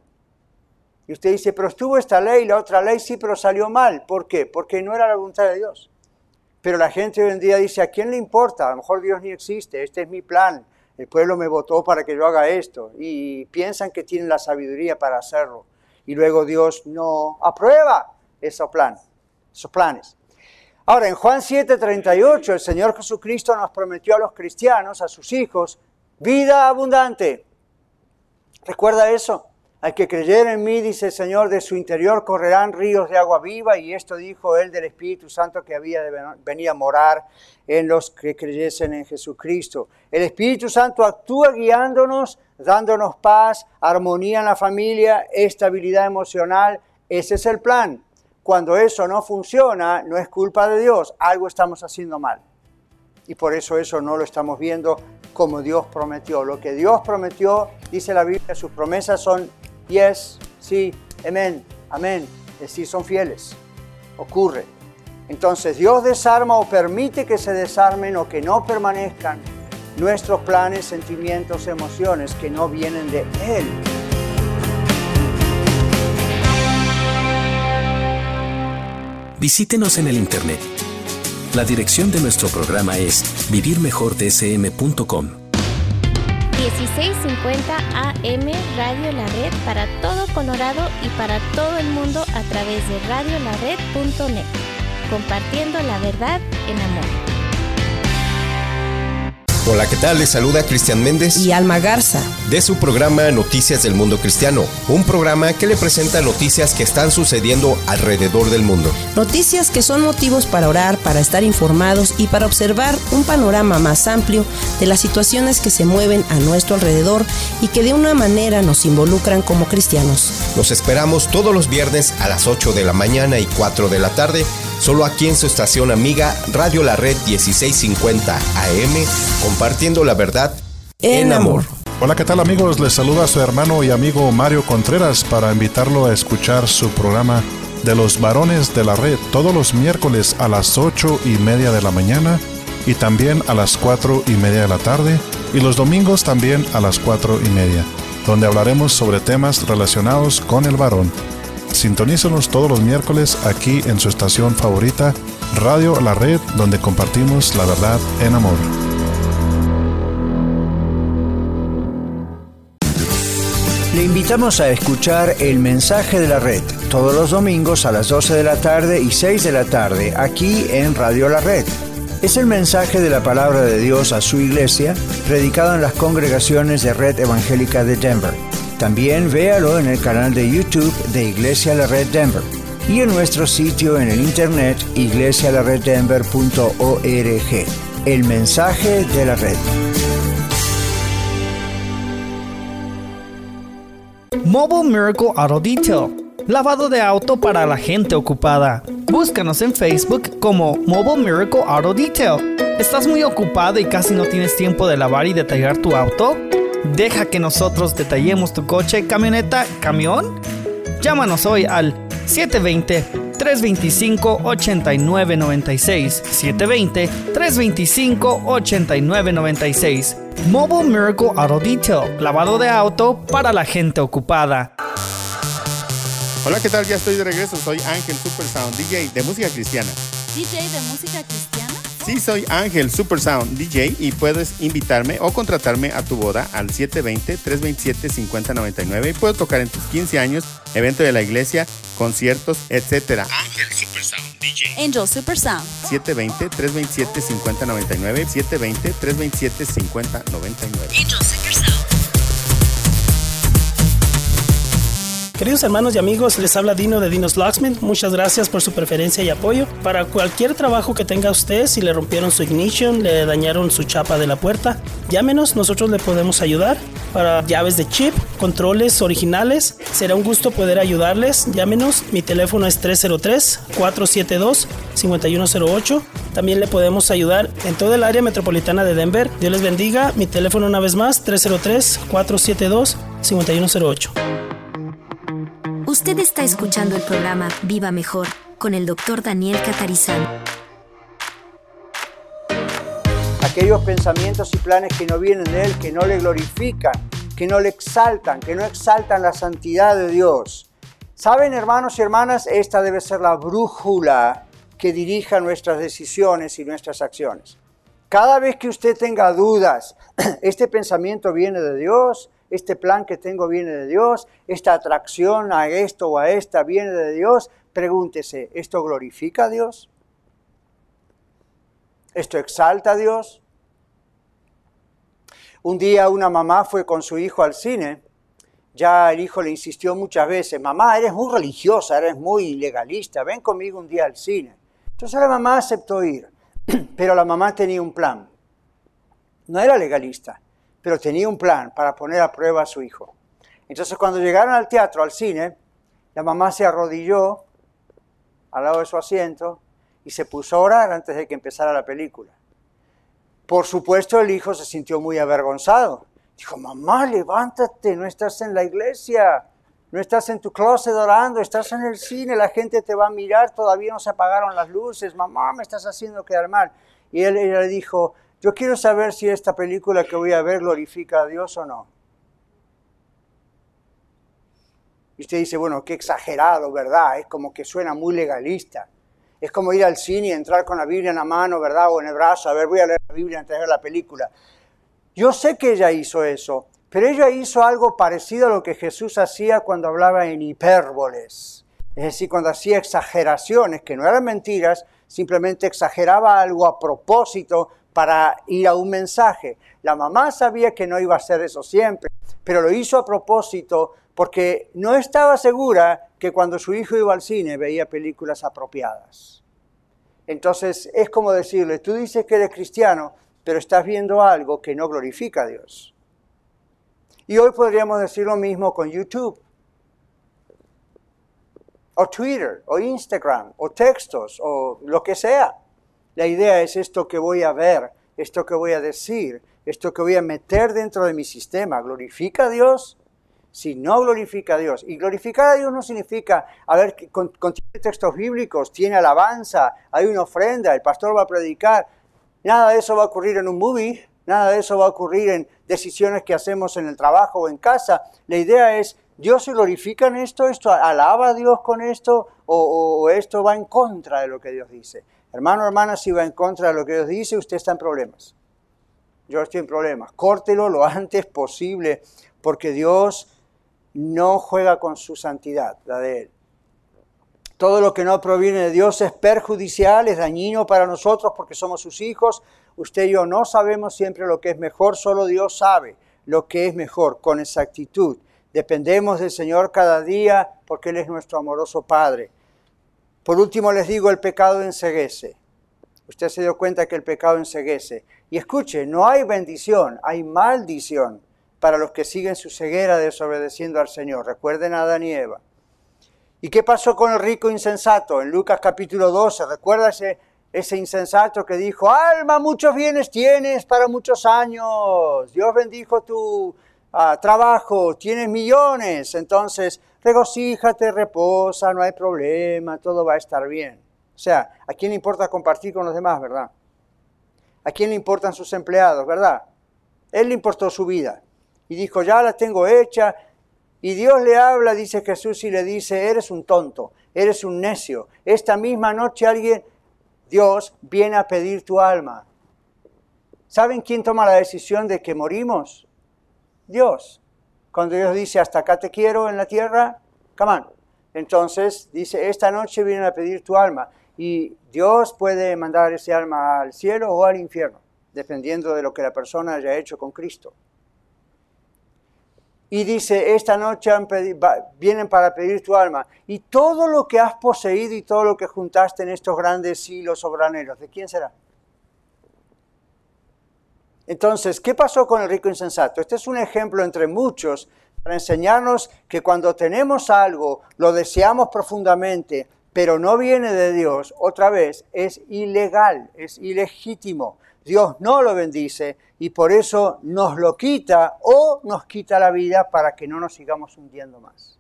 [SPEAKER 8] Y usted dice, pero estuvo esta ley, la otra ley, sí, pero salió mal. ¿Por qué? Porque no era la voluntad de Dios. Pero la gente hoy en día dice, ¿a quién le importa? A lo mejor Dios ni existe, este es mi plan. El pueblo me votó para que yo haga esto. Y piensan que tienen la sabiduría para hacerlo. Y luego Dios no aprueba esos planes. Ahora, en Juan 7:38, el Señor Jesucristo nos prometió a los cristianos, a sus hijos, vida abundante. ¿Recuerda eso? Al que creyera en mí, dice el Señor, de su interior correrán ríos de agua viva, y esto dijo Él del Espíritu Santo que había de venir a morar en los que creyesen en Jesucristo. El Espíritu Santo actúa guiándonos, dándonos paz, armonía en la familia, estabilidad emocional. Ese es el plan. Cuando eso no funciona, no es culpa de Dios, algo estamos haciendo mal. Y por eso no lo estamos viendo como Dios prometió. Lo que Dios prometió, dice la Biblia, sus promesas son yes, sí, amén, amén. Es decir, son fieles. Ocurre. Entonces Dios desarma o permite que se desarmen o que no permanezcan nuestros planes, sentimientos, emociones que no vienen de Él.
[SPEAKER 6] Visítenos en el internet. La dirección de nuestro programa es vivirmejordsm.com.
[SPEAKER 10] 1650 AM Radio La Red para todo Colorado y para todo el mundo a través de radiolared.net. Compartiendo la verdad en amor.
[SPEAKER 18] Hola, ¿qué tal? Les saluda Cristian Méndez
[SPEAKER 19] y Alma Garza
[SPEAKER 18] de su programa Noticias del Mundo Cristiano, un programa que le presenta noticias que están sucediendo alrededor del mundo.
[SPEAKER 19] Noticias que son motivos para orar, para estar informados y para observar un panorama más amplio de las situaciones que se mueven a nuestro alrededor y que de una manera nos involucran como cristianos.
[SPEAKER 18] Los esperamos todos los viernes a las 8 de la mañana y 4 de la tarde, solo aquí en su estación amiga Radio La Red 1650 AM, compartiendo la verdad en amor.
[SPEAKER 20] Hola, ¿qué tal amigos? Les saluda a su hermano y amigo Mario Contreras para invitarlo a escuchar su programa de los varones de la red todos los miércoles a las 8:30 de la mañana y también a las 4:30 de la tarde y los domingos también a las 4:30, donde hablaremos sobre temas relacionados con el varón. Sintonícenos todos los miércoles aquí en su estación favorita, Radio La Red, donde compartimos la verdad en amor.
[SPEAKER 8] Le invitamos a escuchar el mensaje de la red todos los domingos a las 12 de la tarde y 6 de la tarde aquí en Radio La Red. Es el mensaje de la palabra de Dios a su iglesia, predicado en las congregaciones de Red Evangélica de Denver. También véalo en el canal de YouTube de Iglesia La Red Denver y en nuestro sitio en el internet iglesialareddenver.org. El mensaje de la red.
[SPEAKER 12] Mobile Miracle Auto Detail. Lavado de auto para la gente ocupada. Búscanos en Facebook como Mobile Miracle Auto Detail. ¿Estás muy ocupado y casi no tienes tiempo de lavar y detallar tu auto? Deja que nosotros detallemos tu coche, camioneta, camión. Llámanos hoy al 720-321-0000 720-325-8996. 720-325-8996. Mobile Miracle Auto Detail. Lavado de auto para la gente ocupada.
[SPEAKER 21] Hola, ¿qué tal? Ya estoy de regreso. Soy Ángel Supersound, DJ de música cristiana.
[SPEAKER 22] ¿DJ de música cristiana?
[SPEAKER 21] Sí, soy Ángel Supersound, DJ, y puedes invitarme o contratarme a tu boda al 720-327-5099 y puedo tocar en tus 15 años, evento de la iglesia, conciertos, etc. Ángel Supersound, DJ.
[SPEAKER 22] Angel Supersound.
[SPEAKER 21] 720-327-5099. 720-327-5099.
[SPEAKER 22] Angel Supersound.
[SPEAKER 23] Queridos hermanos y amigos, les habla Dino de Dino's Locksmith. Muchas gracias por su preferencia y apoyo. Para cualquier trabajo que tenga usted, si le rompieron su ignition, le dañaron su chapa de la puerta, llámenos, nosotros le podemos ayudar. Para llaves de chip, controles originales, será un gusto poder ayudarles. Llámenos, mi teléfono es 303-472-5108. También le podemos ayudar en toda el área metropolitana de Denver. Dios les bendiga. Mi teléfono una vez más, 303-472-5108.
[SPEAKER 24] Usted está escuchando el programa Viva Mejor con el Dr. Daniel Catarizano.
[SPEAKER 8] Aquellos pensamientos y planes que no vienen de Él, que no le glorifican, que no le exaltan, que no exaltan la santidad de Dios. ¿Saben, hermanos y hermanas? Esta debe ser la brújula que dirija nuestras decisiones y nuestras acciones. Cada vez que usted tenga dudas, ¿este pensamiento viene de Dios? ¿Este plan que tengo viene de Dios? ¿Esta atracción a esto o a esta viene de Dios? Pregúntese, ¿esto glorifica a Dios? ¿Esto exalta a Dios? Un día una mamá fue con su hijo al cine. Ya el hijo le insistió muchas veces, mamá, eres muy religiosa, eres muy legalista, ven conmigo un día al cine. Entonces la mamá aceptó ir, pero la mamá tenía un plan. No era legalista, pero tenía un plan para poner a prueba a su hijo. Entonces cuando llegaron al teatro, al cine, la mamá se arrodilló al lado de su asiento y se puso a orar antes de que empezara la película. Por supuesto, el hijo se sintió muy avergonzado. Dijo, mamá, levántate, no estás en la iglesia, no estás en tu closet orando, estás en el cine, la gente te va a mirar, todavía no se apagaron las luces, mamá, me estás haciendo quedar mal. Y él le dijo, yo quiero saber si esta película que voy a ver glorifica a Dios o no. Y usted dice, bueno, qué exagerado, ¿verdad? Es como que suena muy legalista. Es como ir al cine y entrar con la Biblia en la mano, ¿verdad? O en el brazo, a ver, voy a leer la Biblia antes de ver la película. Yo sé que ella hizo eso, pero ella hizo algo parecido a lo que Jesús hacía cuando hablaba en hipérboles. Es decir, cuando hacía exageraciones, que no eran mentiras, simplemente exageraba algo a propósito para ir a un mensaje. La mamá sabía que no iba a hacer eso siempre, pero lo hizo a propósito porque no estaba segura que cuando su hijo iba al cine veía películas apropiadas. Entonces es como decirle, tú dices que eres cristiano, pero estás viendo algo que no glorifica a Dios. Y hoy podríamos decir lo mismo con YouTube, o Twitter, o Instagram, o textos, o lo que sea. La idea es esto que voy a ver, esto que voy a decir, esto que voy a meter dentro de mi sistema. ¿Glorifica a Dios? Si no glorifica a Dios. Y glorificar a Dios no significa, a ver, contiene textos bíblicos, tiene alabanza, hay una ofrenda, el pastor va a predicar. Nada de eso va a ocurrir en un movie, nada de eso va a ocurrir en decisiones que hacemos en el trabajo o en casa. La idea es, ¿Dios se glorifica en esto? ¿Esto alaba a Dios con esto? ¿O esto va en contra de lo que Dios dice? Hermano, hermana, si va en contra de lo que Dios dice, usted está en problemas. Yo estoy en problemas. Córtelo lo antes posible, porque Dios no juega con su santidad, la de Él. Todo lo que no proviene de Dios es perjudicial, es dañino para nosotros porque somos sus hijos. Usted y yo no sabemos siempre lo que es mejor, solo Dios sabe lo que es mejor con exactitud. Dependemos del Señor cada día porque Él es nuestro amoroso Padre. Por último les digo, el pecado enceguece. Usted se dio cuenta que el pecado enceguece. Y escuche, no hay bendición, hay maldición para los que siguen su ceguera desobedeciendo al Señor. Recuerden a Adán y Eva. ¿Y qué pasó con el rico insensato? En Lucas capítulo 12, ¿recuerda ese insensato que dijo, alma, muchos bienes tienes para muchos años, Dios bendijo tu trabajo, tienes millones, entonces regocíjate, reposa, no hay problema, todo va a estar bien. O sea, ¿a quién le importa compartir con los demás, verdad? ¿A quién le importan sus empleados, verdad? Él le importó su vida y dijo, ya la tengo hecha. Y Dios le habla, dice Jesús, y le dice, eres un tonto, eres un necio. Esta misma noche Dios viene a pedir tu alma. ¿Saben quién toma la decisión de que morimos? Dios. Cuando Dios dice, hasta acá te quiero en la tierra, come on. Entonces dice, esta noche vienen a pedir tu alma. Y Dios puede mandar ese alma al cielo o al infierno, dependiendo de lo que la persona haya hecho con Cristo. Y dice, esta noche vienen para pedir tu alma. Y todo lo que has poseído y todo lo que juntaste en estos grandes hilos sobraneros, ¿de quién será? Entonces, ¿qué pasó con el rico insensato? Este es un ejemplo entre muchos para enseñarnos que cuando tenemos algo, lo deseamos profundamente, pero no viene de Dios, otra vez, es ilegal, es ilegítimo. Dios no lo bendice y por eso nos lo quita o nos quita la vida para que no nos sigamos hundiendo más.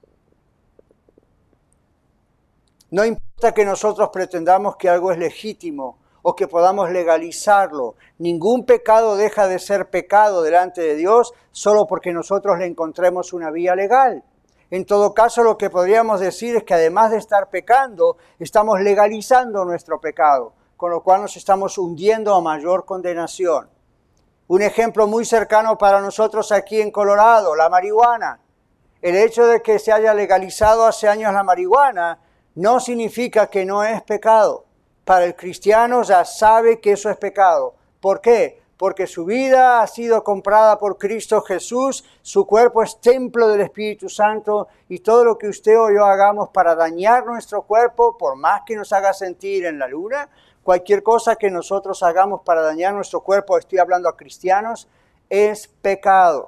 [SPEAKER 8] No importa que nosotros pretendamos que algo es legítimo o que podamos legalizarlo. Ningún pecado deja de ser pecado delante de Dios solo porque nosotros le encontremos una vía legal. En todo caso, lo que podríamos decir es que además de estar pecando, estamos legalizando nuestro pecado, con lo cual nos estamos hundiendo a mayor condenación. Un ejemplo muy cercano para nosotros aquí en Colorado, la marihuana. El hecho de que se haya legalizado hace años la marihuana no significa que no es pecado. Para el cristiano ya sabe que eso es pecado. ¿Por qué? Porque su vida ha sido comprada por Cristo Jesús, su cuerpo es templo del Espíritu Santo y todo lo que usted o yo hagamos para dañar nuestro cuerpo, por más que nos haga sentir en la luna, cualquier cosa que nosotros hagamos para dañar nuestro cuerpo, estoy hablando a cristianos, es pecado.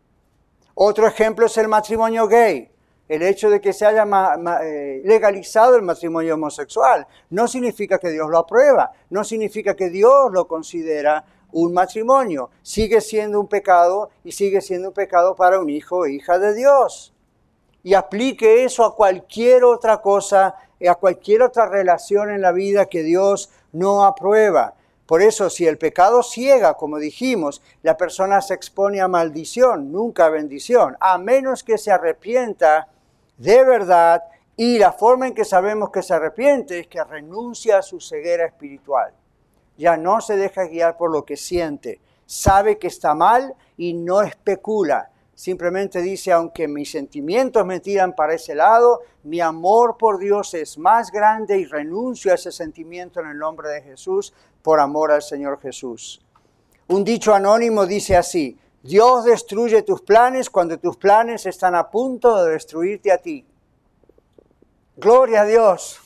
[SPEAKER 8] Otro ejemplo es el matrimonio gay. El hecho de que se haya legalizado el matrimonio homosexual no significa que Dios lo aprueba, no significa que Dios lo considera un matrimonio. Sigue siendo un pecado y sigue siendo un pecado para un hijo o hija de Dios. Y aplique eso a cualquier otra cosa, a cualquier otra relación en la vida que Dios no aprueba. Por eso, si el pecado ciega, como dijimos, la persona se expone a maldición, nunca a bendición, a menos que se arrepienta de verdad, y la forma en que sabemos que se arrepiente es que renuncia a su ceguera espiritual. Ya no se deja guiar por lo que siente, sabe que está mal y no especula. Simplemente dice, aunque mis sentimientos me tiran para ese lado, mi amor por Dios es más grande y renuncio a ese sentimiento en el nombre de Jesús por amor al Señor Jesús. Un dicho anónimo dice así, Dios destruye tus planes cuando tus planes están a punto de destruirte a ti. Gloria a Dios.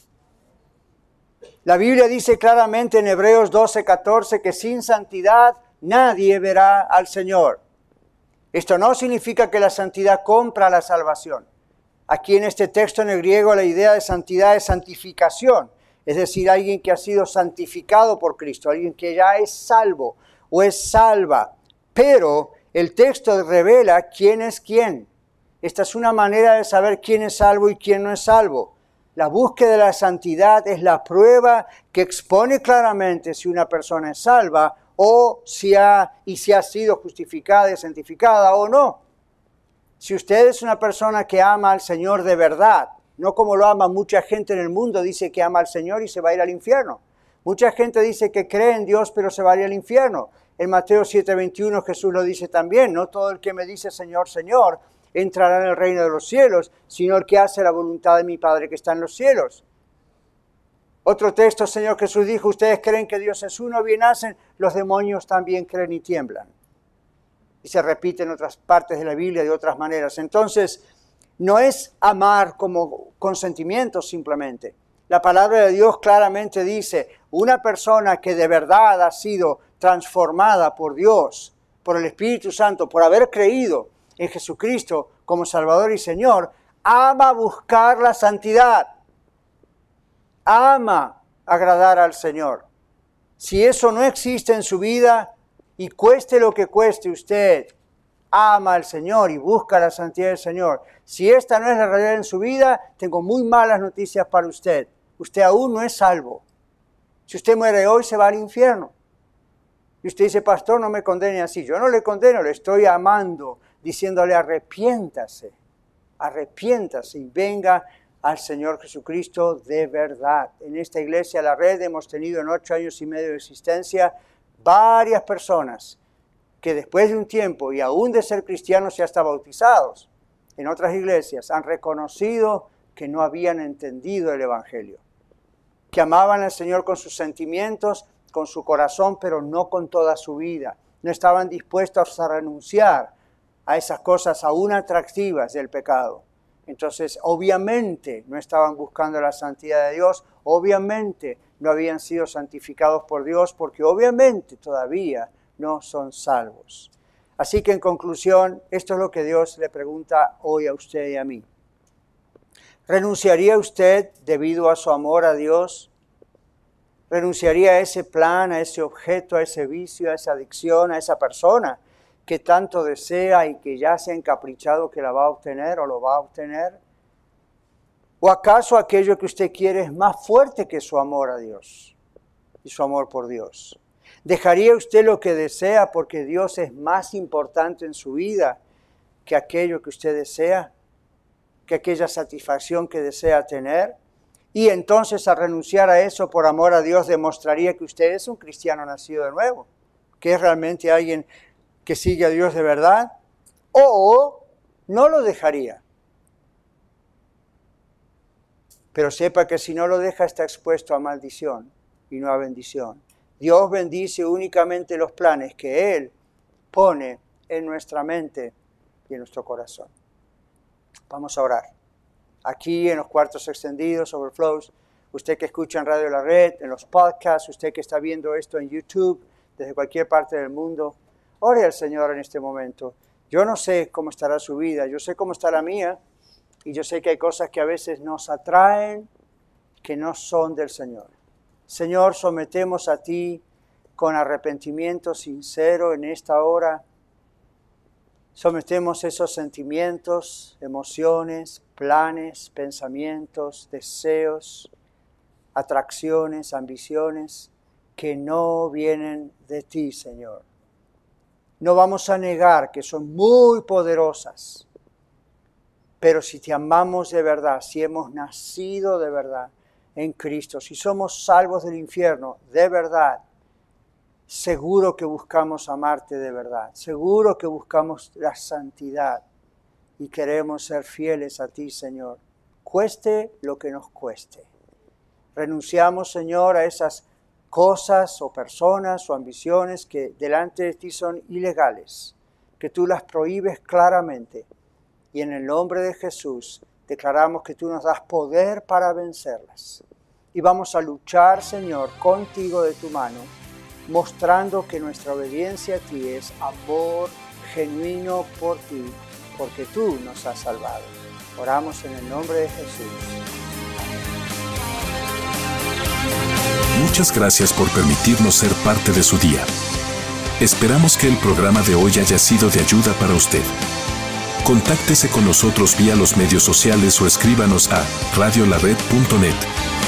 [SPEAKER 8] La Biblia dice claramente en Hebreos 12:14 que sin santidad nadie verá al Señor. Esto no significa que la santidad compra la salvación. Aquí en este texto en el griego la idea de santidad es santificación, es decir, alguien que ha sido santificado por Cristo, alguien que ya es salvo o es salva. Pero el texto revela quién es quién. Esta es una manera de saber quién es salvo y quién no es salvo. La búsqueda de la santidad es la prueba que expone claramente si una persona es salva o si ha sido justificada y santificada o no. Si usted es una persona que ama al Señor de verdad, no como lo ama mucha gente en el mundo, dice que ama al Señor y se va a ir al infierno. Mucha gente dice que cree en Dios pero se va a ir al infierno. En Mateo 7:21 Jesús lo dice también, no todo el que me dice Señor, Señor, entrará en el reino de los cielos, sino el que hace la voluntad de mi Padre que está en los cielos. Otro texto, Señor Jesús dijo, ustedes creen que Dios es uno, bien hacen, los demonios también creen y tiemblan. Y se repite en otras partes de la Biblia de otras maneras. Entonces, no es amar como consentimiento simplemente. La palabra de Dios claramente dice, una persona que de verdad ha sido transformada por Dios, por el Espíritu Santo, por haber creído en Jesucristo como Salvador y Señor, ama buscar la santidad, ama agradar al Señor. Si eso no existe en su vida, y cueste lo que cueste usted, ama al Señor y busca la santidad del Señor, si esta no es la realidad en su vida, tengo muy malas noticias para usted. Usted aún no es salvo. Si usted muere hoy, se va al infierno. Y usted dice, pastor, no me condene así. Yo no le condeno, le estoy amando, diciéndole arrepiéntase y venga al Señor Jesucristo de verdad. En esta iglesia, La Red, hemos tenido en 8 años y medio de existencia varias personas que después de un tiempo y aún de ser cristianos y hasta bautizados en otras iglesias han reconocido que no habían entendido el Evangelio, que amaban al Señor con sus sentimientos, con su corazón, pero no con toda su vida. No estaban dispuestos a renunciar a esas cosas aún atractivas del pecado. Entonces, obviamente, no estaban buscando la santidad de Dios, obviamente no habían sido santificados por Dios, porque obviamente todavía no son salvos. Así que en conclusión, esto es lo que Dios le pregunta hoy a usted y a mí. ¿Renunciaría usted debido a su amor a Dios? ¿Renunciaría a ese plan, a ese objeto, a ese vicio, a esa adicción, a esa persona que tanto desea y que ya se ha encaprichado que la va a obtener o lo va a obtener? ¿O acaso aquello que usted quiere es más fuerte que su amor a Dios y su amor por Dios? ¿Dejaría usted lo que desea porque Dios es más importante en su vida que aquello que usted desea, que aquella satisfacción que desea tener? Y entonces, al renunciar a eso por amor a Dios, demostraría que usted es un cristiano nacido de nuevo, que es realmente alguien que sigue a Dios de verdad, o no lo dejaría. Pero sepa que si no lo deja, está expuesto a maldición y no a bendición. Dios bendice únicamente los planes que Él pone en nuestra mente y en nuestro corazón. Vamos a orar. Aquí en los cuartos extendidos, Overflows, usted que escucha en Radio La Red, en los podcasts, usted que está viendo esto en YouTube, desde cualquier parte del mundo, ore al Señor en este momento. Yo no sé cómo estará su vida, yo sé cómo está la mía, y yo sé que hay cosas que a veces nos atraen que no son del Señor. Señor, sometemos a ti con arrepentimiento sincero en esta hora. Sometemos esos sentimientos, emociones, planes, pensamientos, deseos, atracciones, ambiciones que no vienen de ti, Señor. No vamos a negar que son muy poderosas, pero si te amamos de verdad, si hemos nacido de verdad en Cristo, si somos salvos del infierno de verdad, seguro que buscamos amarte de verdad, seguro que buscamos la santidad y queremos ser fieles a ti, Señor, cueste lo que nos cueste. Renunciamos, Señor, a esas cosas o personas o ambiciones que delante de ti son ilegales, que tú las prohíbes claramente. Y en el nombre de Jesús declaramos que tú nos das poder para vencerlas. Y vamos a luchar, Señor, contigo de tu mano, mostrando que nuestra obediencia a ti es amor genuino por ti, porque tú nos has salvado. Oramos en el nombre de Jesús.
[SPEAKER 6] Muchas gracias por permitirnos ser parte de su día. Esperamos que el programa de hoy haya sido de ayuda para usted. Contáctese con nosotros vía los medios sociales o escríbanos a radiolared.net.